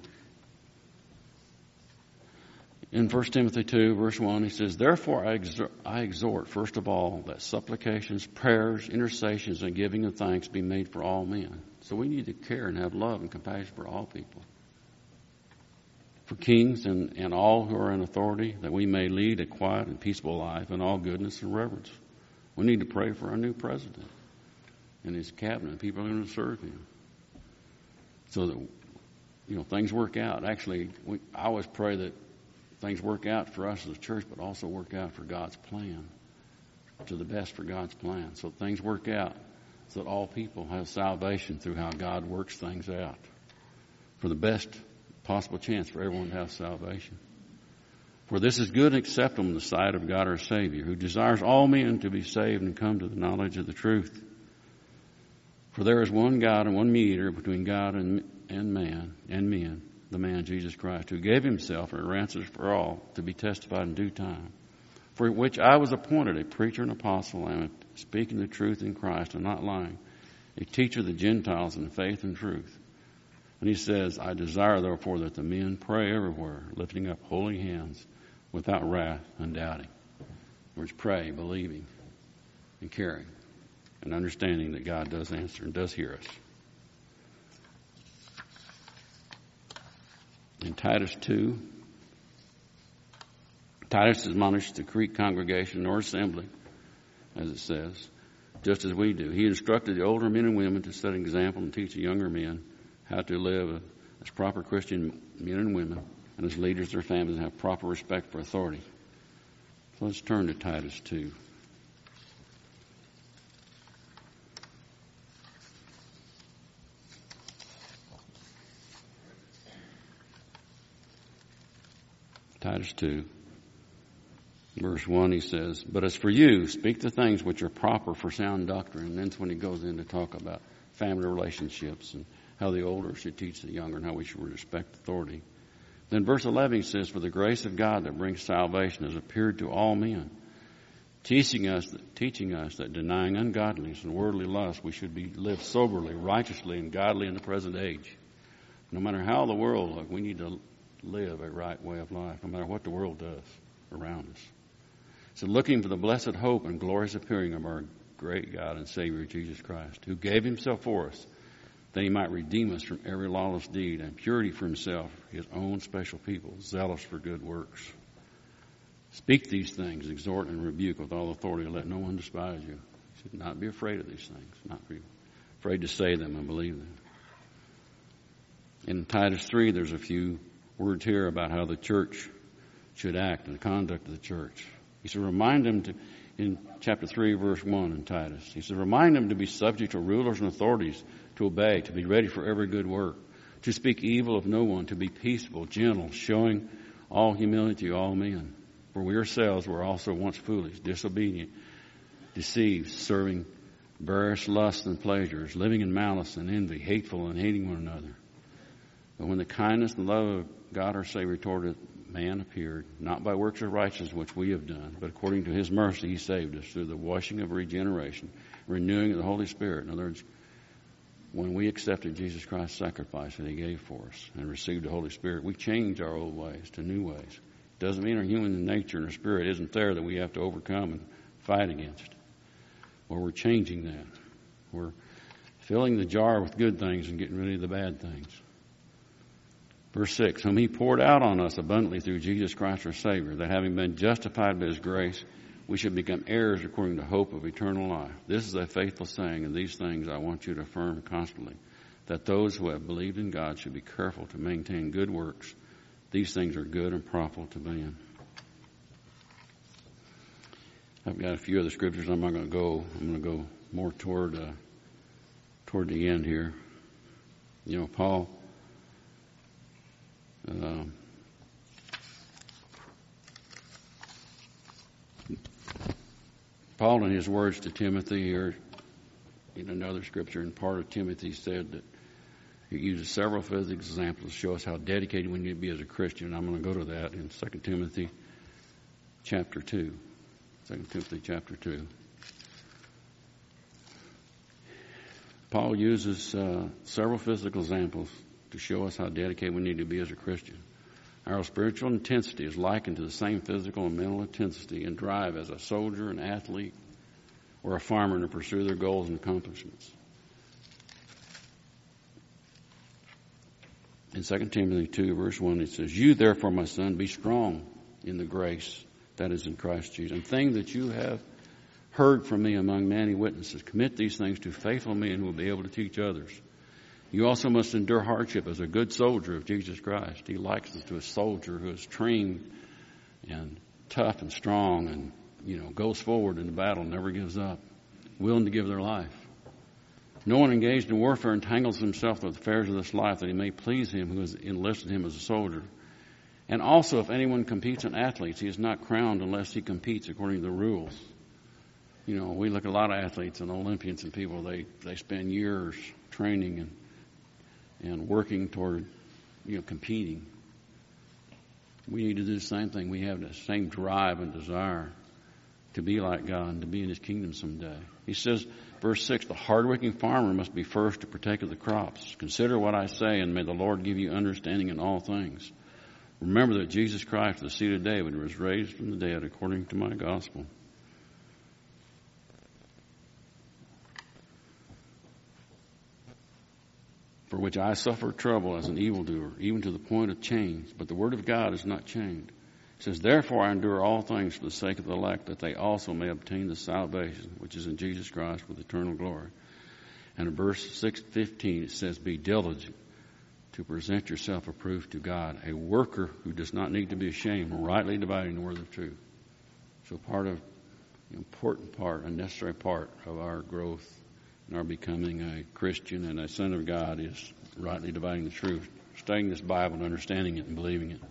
In First Timothy two, verse one, he says, Therefore I exhort, I exhort, first of all, that supplications, prayers, intercessions, and giving of thanks be made for all men. So we need to care and have love and compassion for all people. For kings and, and all who are in authority, that we may lead a quiet and peaceable life in all goodness and reverence. We need to pray for our new president and his cabinet, people who are going to serve him, so that, you know, things work out. Actually, we, I always pray that things work out for us as a church, but also work out for God's plan, to the best for God's plan. So things work out so that all people have salvation through how God works things out, for the best possible chance for everyone to have salvation. For this is good and acceptable in the sight of God our Savior, who desires all men to be saved and come to the knowledge of the truth. For there is one God and one mediator between God and, and man and men, the man Jesus Christ, who gave himself a ransom for all to be testified in due time, for which I was appointed a preacher and apostle, and speaking the truth in Christ and not lying, a teacher of the Gentiles in faith and truth. And he says, I desire, therefore, that the men pray everywhere, lifting up holy hands without wrath and doubting. In other words, pray, believing, and caring, and understanding that God does answer and does hear us. In Titus two, Titus admonished the Crete congregation or assembly, as it says, just as we do. He instructed the older men and women to set an example and teach the younger men how to live as proper Christian men and women, and as leaders of their families, and have proper respect for authority. So let's turn to Titus two. Titus two, verse one, he says, But as for you, speak the things which are proper for sound doctrine. And that's when he goes in to talk about family relationships and how the older should teach the younger and how we should respect authority. Then verse eleven he says, For the grace of God that brings salvation has appeared to all men, teaching us that, teaching us that denying ungodliness and worldly lust, we should be live soberly, righteously, and godly in the present age. No matter how the world looks, we need to live a right way of life, no matter what the world does around us. So looking for the blessed hope and glorious appearing of our great God and Savior, Jesus Christ, who gave himself for us, that he might redeem us from every lawless deed and purity for himself, his own special people, zealous for good works. Speak these things, exhort and rebuke with all authority, and let no one despise you. You should not be afraid of these things, not be afraid to say them and believe them. In Titus three, there's a few words here about how the church should act and the conduct of the church. He said, remind them to, in chapter three, verse one in Titus, he said, remind them to be subject to rulers and authorities, to obey, to be ready for every good work, to speak evil of no one, to be peaceable, gentle, showing all humility to all men. For we ourselves were also once foolish, disobedient, deceived, serving various lusts and pleasures, living in malice and envy, hateful and hating one another. But when the kindness and love of God our Savior toward man appeared, not by works of righteousness which we have done, but according to his mercy he saved us through the washing of regeneration, renewing of the Holy Spirit. In other words, when we accepted Jesus Christ's sacrifice that he gave for us and received the Holy Spirit, we changed our old ways to new ways. It doesn't mean our human nature and our spirit isn't there, that we have to overcome and fight against. Well, we're changing that. We're filling the jar with good things and getting rid of the bad things. Verse six, whom he poured out on us abundantly through Jesus Christ our Savior, that having been justified by his grace, we should become heirs according to hope of eternal life. This is a faithful saying, and these things I want you to affirm constantly, that those who have believed in God should be careful to maintain good works. These things are good and profitable to man. I've got a few other scriptures. I'm not going to go. I'm going to go more toward uh, toward the end here. You know, Paul. Uh, Paul, in his words to Timothy here, in another scripture, in part of Timothy, said that he uses several physical examples to show us how dedicated we need to be as a Christian. I'm going to go to that in Second Timothy chapter two. Second Timothy chapter two. Paul uses uh, several physical examples to show us how dedicated we need to be as a Christian. Our spiritual intensity is likened to the same physical and mental intensity and drive as a soldier, an athlete, or a farmer to pursue their goals and accomplishments. In Second Timothy two, verse one, it says, you therefore, my son, be strong in the grace that is in Christ Jesus. And thing that you have heard from me among many witnesses, commit these things to faithful men who will be able to teach others. You also must endure hardship as a good soldier of Jesus Christ. He likens us to a soldier who is trained and tough and strong and, you know, goes forward in the battle, never gives up, willing to give their life. No one engaged in warfare entangles himself with the affairs of this life that he may please him who has enlisted him as a soldier. And also, if anyone competes in athletes, he is not crowned unless he competes according to the rules. You know, we look at a lot of athletes and Olympians and people, they, they spend years training and and working toward, you know, competing. We need to do the same thing. We have the same drive and desire to be like God and to be in his kingdom someday. He says, verse six, the hardworking farmer must be first to partake of the crops. Consider what I say, and may the Lord give you understanding in all things. Remember that Jesus Christ, the seed of David, was raised from the dead according to my gospel. For which I suffer trouble as an evildoer, even to the point of change. But the word of God is not changed. It says, therefore I endure all things for the sake of the elect, that they also may obtain the salvation which is in Jesus Christ with eternal glory. And in verse six fifteen it says, be diligent to present yourself approved to God, a worker who does not need to be ashamed, rightly dividing the word of truth. So part of, the important part, a necessary part of our growth and our becoming a Christian and a son of God is rightly dividing the truth, studying this Bible and understanding it and believing it.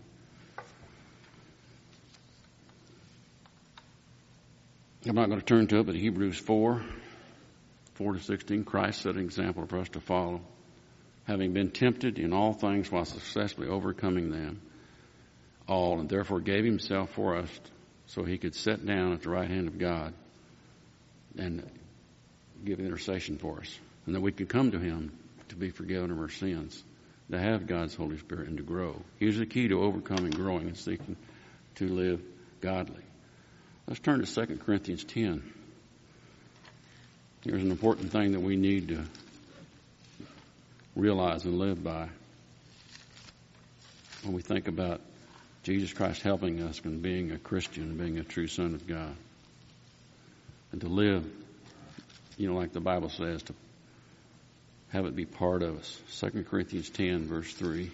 I'm not going to turn to it, but Hebrews four, four to sixteen, Christ set an example for us to follow. Having been tempted in all things while successfully overcoming them all, and therefore gave himself for us so he could sit down at the right hand of God and give intercession for us, and that we can come to him to be forgiven of our sins, to have God's Holy Spirit, and to grow. Here's the key to overcoming, growing, and seeking to live godly. Let's turn to Second Corinthians ten. Here's an important thing that we need to realize and live by when we think about Jesus Christ helping us in being a Christian, being a true son of God, and to live, you know, like the Bible says, to have it be part of us. Second Corinthians ten, verse three.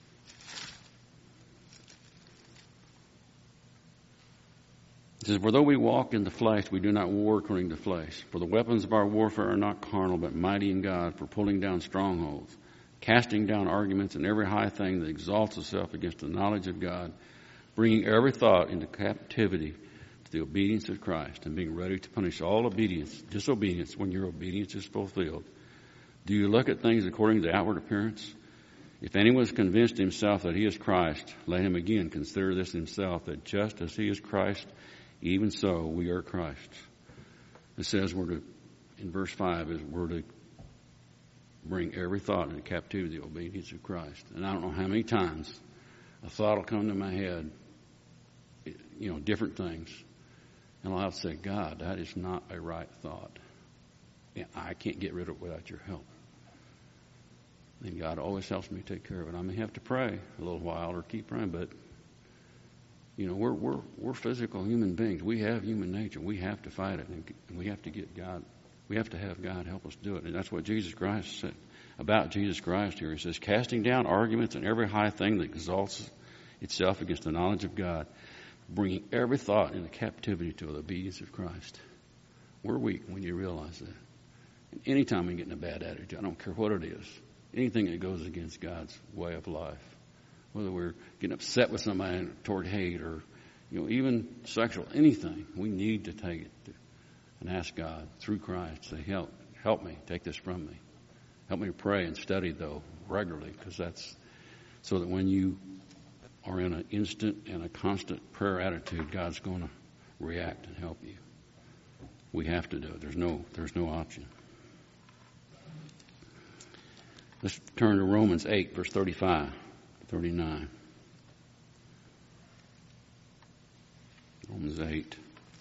It says, for though we walk in the flesh, we do not war according to the flesh. For the weapons of our warfare are not carnal, but mighty in God for pulling down strongholds, casting down arguments and every high thing that exalts itself against the knowledge of God, bringing every thought into captivity to the obedience of Christ, and being ready to punish all obedience, disobedience when your obedience is fulfilled. Do you look at things according to the outward appearance? If anyone is convinced himself that he is Christ, let him again consider this himself, that just as he is Christ, even so we are Christ. It says we're to, in verse five, is we're to bring every thought into captivity to the obedience of Christ. And I don't know how many times a thought will come to my head, you know, different things. And I'll have to say, God, that is not a right thought. And I can't get rid of it without your help. And God always helps me take care of it. I may have to pray a little while or keep praying, but you know, we're we're we're physical human beings. We have human nature. We have to fight it, and we have to get God. We have to have God help us do it, and that's what Jesus Christ said about Jesus Christ here. He says, casting down arguments and every high thing that exalts itself against the knowledge of God, bringing every thought into captivity to the obedience of Christ. We're weak when you realize that. And anytime we get in a bad attitude, I don't care what it is, anything that goes against God's way of life, whether we're getting upset with somebody toward hate or, you know, even sexual, anything, we need to take it to, and ask God through Christ to say, help, help me, take this from me. Help me to pray and study, though, regularly, because that's so that when you are in an instant and a constant prayer attitude, God's going to react and help you. We have to do it. There's no, there's no option. Let's turn to Romans eight, verse thirty-five, thirty-nine. Romans eight.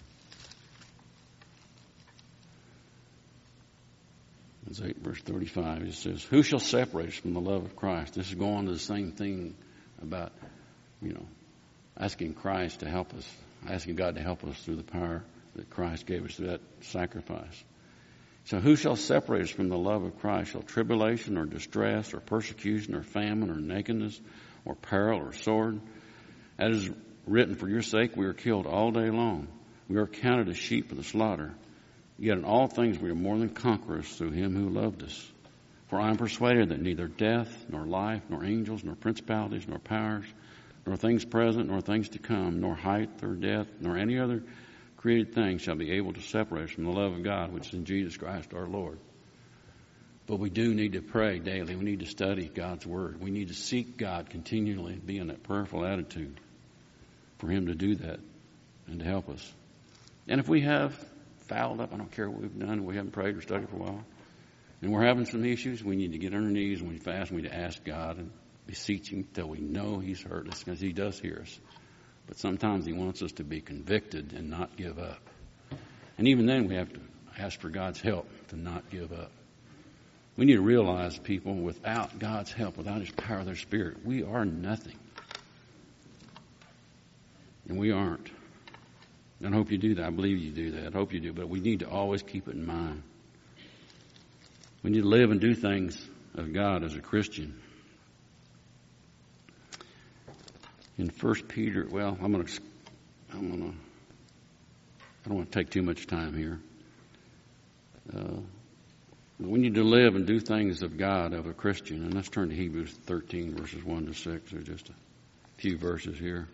Romans eight, verse thirty-five. It says, who shall separate us from the love of Christ? This is going to the same thing about, you know, asking Christ to help us, asking God to help us through the power that Christ gave us through that sacrifice. So who shall separate us from the love of Christ? Shall tribulation or distress or persecution or famine or nakedness or peril or sword? As is written, for your sake we are killed all day long. We are counted as sheep for the slaughter. Yet in all things we are more than conquerors through him who loved us. For I am persuaded that neither death, nor life, nor angels, nor principalities, nor powers, nor things present, nor things to come, nor height or depth, nor any other created thing shall be able to separate us from the love of God, which is in Jesus Christ our Lord. But we do need to pray daily. We need to study God's Word. We need to seek God continually, be in that prayerful attitude for him to do that and to help us. And if we have fouled up, I don't care what we've done, we haven't prayed or studied for a while, and we're having some issues, we need to get on our knees and we fast, and we need to ask God and beseech him till we know he's heard us, because he does hear us. But sometimes he wants us to be convicted and not give up. And even then we have to ask for God's help to not give up. We need to realize, people, without God's help, without his power, their spirit, we are nothing. And we aren't. And I hope you do that. I believe you do that. I hope you do. But we need to always keep it in mind. We need to live and do things of God as a Christian. In First Peter, well, I'm going to, I'm going to, I don't want to take too much time here. Uh, we need to live and do things of God, of a Christian. And let's turn to Hebrews thirteen, verses one to six. There's just a few verses here.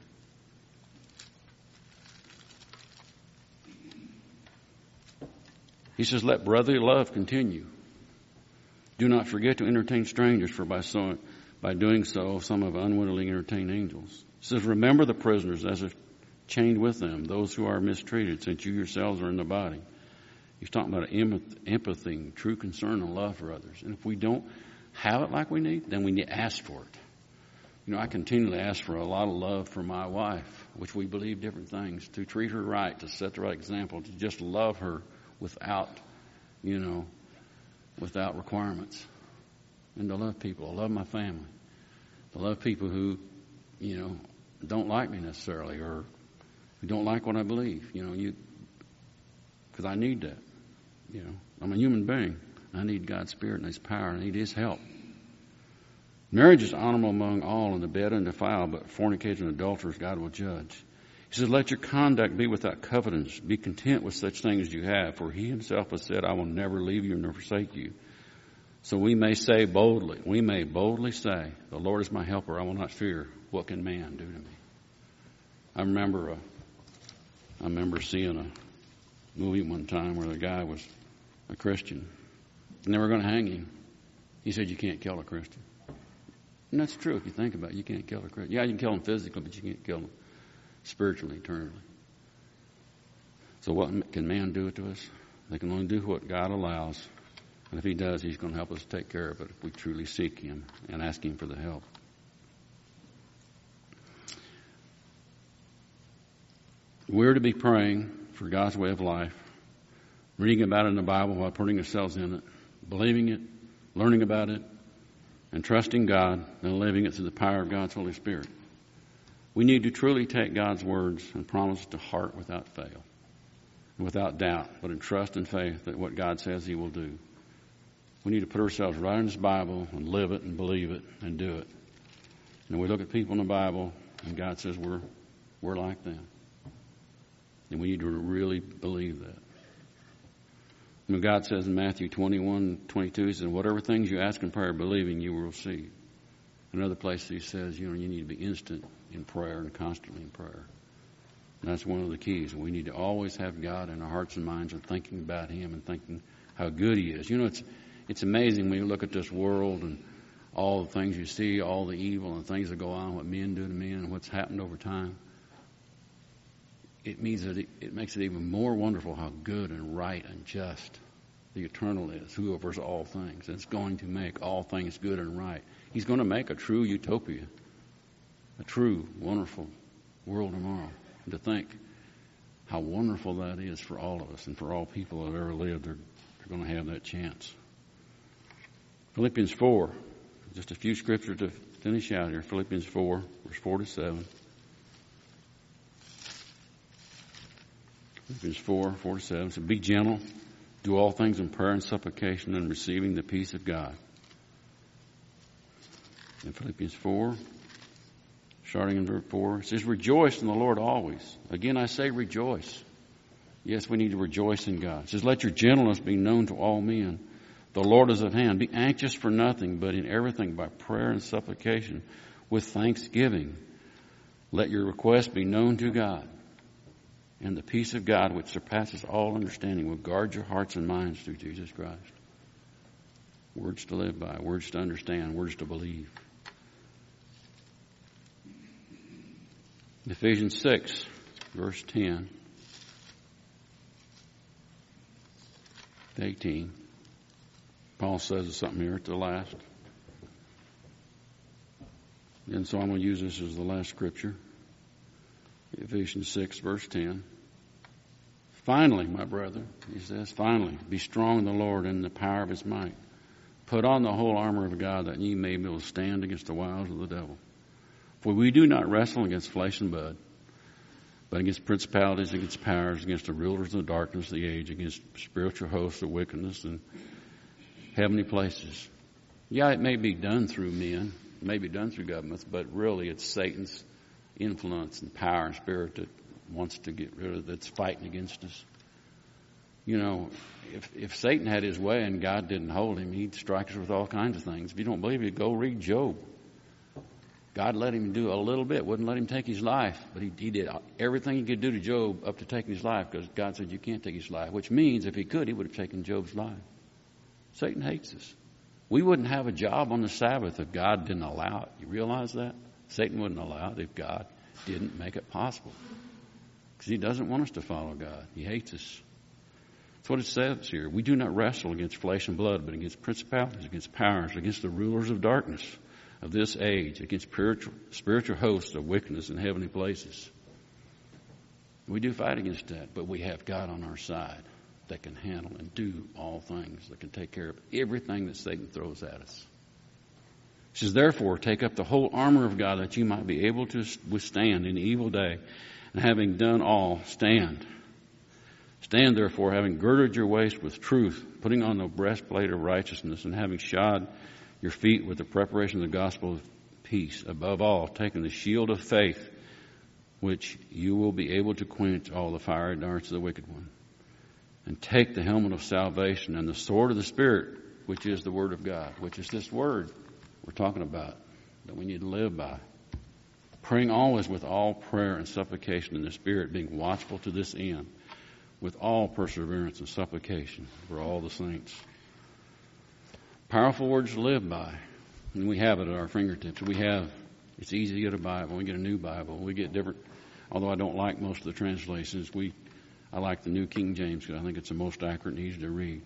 He says, let brotherly love continue. Do not forget to entertain strangers, for by so, by doing so, some have unwittingly entertained angels. He says, remember the prisoners as if chained with them, those who are mistreated, since you yourselves are in the body. He's talking about empathy, true concern and love for others. And if we don't have it like we need, then we need to ask for it. You know, I continually ask for a lot of love for my wife, which we believe different things, to treat her right, to set the right example, to just love her without, you know, without requirements. And to love people, to love my family, to love people who, you know, don't like me necessarily, or who don't like what I believe, you know, you, because I need that, you know. I'm a human being. I need God's Spirit and his power, and I need his help. Marriage is honorable among all, and the bed undefiled, but fornicators and adulterers God will judge. He says, let your conduct be without covetousness. Be content with such things as you have, for he himself has said, I will never leave you nor forsake you. So we may say boldly, we may boldly say, the Lord is my helper, I will not fear. What can man do to me? I remember a, I remember seeing a movie one time where the guy was a Christian, and they were going to hang him. He said, you can't kill a Christian. And that's true if you think about it. You can't kill a Christian. Yeah, you can kill him physically, but you can't kill him spiritually, eternally. So what can man do it to us? They can only do what God allows. And if he does, he's going to help us take care of it if we truly seek him and ask him for the help. We're to be praying for God's way of life, reading about it in the Bible while putting ourselves in it, believing it, learning about it, and trusting God and living it through the power of God's Holy Spirit. We need to truly take God's words and promises to heart without fail, and without doubt, but in trust and faith that what God says He will do. We need to put ourselves right in His Bible and live it and believe it and do it. And we look at people in the Bible and God says we're we're like them. And we need to really believe that. When God says in Matthew twenty-one, twenty-two, He says, whatever things you ask in prayer, believing, you will receive. Another place He says, you know, you need to be instant in prayer and constantly in prayer. And that's one of the keys. We need to always have God in our hearts and minds and thinking about Him and thinking how good He is. You know, it's it's amazing when you look at this world and all the things you see, all the evil and things that go on, what men do to men and what's happened over time. It means that it, it makes it even more wonderful how good and right and just the eternal is, who offers all things. It's going to make all things good and right. He's going to make a true utopia, a true, wonderful world tomorrow. And to think how wonderful that is for all of us and for all people that have ever lived, they're, they're going to have that chance. Philippians four, just a few scriptures to finish out here. Philippians four, verse four to seven. Philippians four, four to seven. So be gentle, do all things in prayer and supplication, and receiving the peace of God. In Philippians four, starting in verse four, it says, rejoice in the Lord always. Again, I say rejoice. Yes, we need to rejoice in God. It says, let your gentleness be known to all men. The Lord is at hand. Be anxious for nothing, but in everything by prayer and supplication with thanksgiving. Let your requests be known to God. And the peace of God, which surpasses all understanding, will guard your hearts and minds through Jesus Christ. Words to live by, words to understand, words to believe. Ephesians six, verse ten to eighteen. Paul says something here at the last. And so I'm going to use this as the last scripture. Ephesians six, verse ten. Finally, my brother, he says, finally, be strong in the Lord and in the power of His might. Put on the whole armor of God that ye may be able to stand against the wiles of the devil. For we do not wrestle against flesh and blood, but against principalities, against powers, against the rulers of the darkness of the age, against spiritual hosts of wickedness in heavenly places. Yeah, it may be done through men, it may be done through governments, but really it's Satan's influence and power and spirit that wants to get rid of, that's fighting against us. You know, if if Satan had his way and God didn't hold him, he'd strike us with all kinds of things. If you don't believe it, go read Job. God let him do a little bit, wouldn't let him take his life, but he, he did everything he could do to Job up to taking his life, because God said you can't take his life, which means if he could, he would have taken Job's life. Satan hates us. We wouldn't have a job on the Sabbath if God didn't allow it. You realize that? Satan wouldn't allow it if God didn't make it possible. Because he doesn't want us to follow God. He hates us. That's what it says here. We do not wrestle against flesh and blood, but against principalities, against powers, against the rulers of darkness of this age, against spiritual, spiritual hosts of wickedness in heavenly places. We do fight against that, but we have God on our side that can handle and do all things, that can take care of everything that Satan throws at us. It says, therefore, take up the whole armor of God that you might be able to withstand in the evil day, and having done all, stand. Stand, therefore, having girded your waist with truth, putting on the breastplate of righteousness, and having shod your feet with the preparation of the gospel of peace. Above all, taking the shield of faith, which you will be able to quench all the fiery darts of the wicked one. And take the helmet of salvation and the sword of the Spirit, which is the Word of God, which is this Word we're talking about that we need to live by. Praying always with all prayer and supplication in the Spirit, being watchful to this end, with all perseverance and supplication for all the saints. Powerful words to live by. And we have it at our fingertips. We have, it's easy to get a Bible. We get a new Bible. We get different, although I don't like most of the translations, we I like the New King James because I think it's the most accurate and easy to read.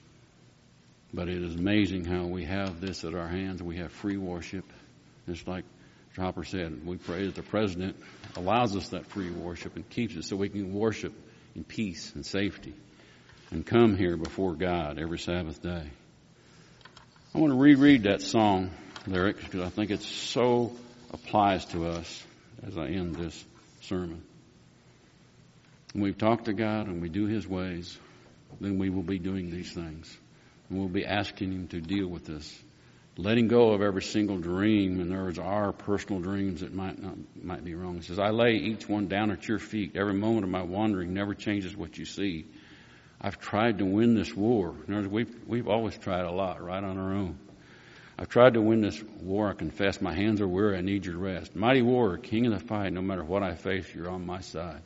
But it is amazing how we have this at our hands. We have free worship. It's like Hopper said, we pray that the President allows us that free worship and keeps it so we can worship in peace and safety and come here before God every Sabbath day. I want to reread that song lyric because I think it so applies to us as I end this sermon. When we've talked to God and we do His ways, then we will be doing these things. And we'll be asking Him to deal with this. Letting go of every single dream, and there's our personal dreams that might not might be wrong. He says, I lay each one down at your feet. Every moment of my wandering never changes what you see. I've tried to win this war. In other words, we've, we've always tried a lot right on our own. I've tried to win this war. I confess my hands are weary. I need your rest. Mighty warrior, king of the fight, no matter what I face, you're on my side.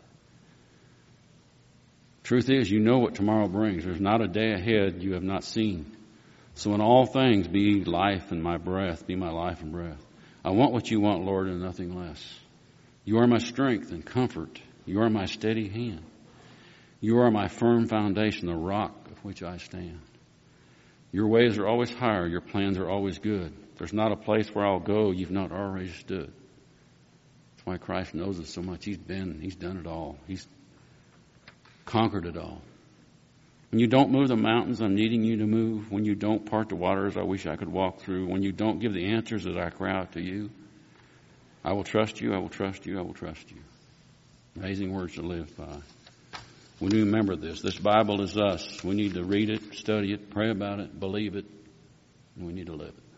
Truth is, you know what tomorrow brings. There's not a day ahead you have not seen. So in all things, be life and my breath, be my life and breath. I want what you want, Lord, and nothing less. You are my strength and comfort. You are my steady hand. You are my firm foundation, the rock of which I stand. Your ways are always higher. Your plans are always good. There's not a place where I'll go you've not already stood. That's why Christ knows us so much. He's been, He's done it all. He's conquered it all. When you don't move the mountains I'm needing you to move, when you don't part the waters I wish I could walk through, when you don't give the answers that I cry out to you, I will trust you, I will trust you, I will trust you. Amazing words to live by. We need to remember this. This Bible is us. We need to read it, study it, pray about it, believe it, and we need to live it.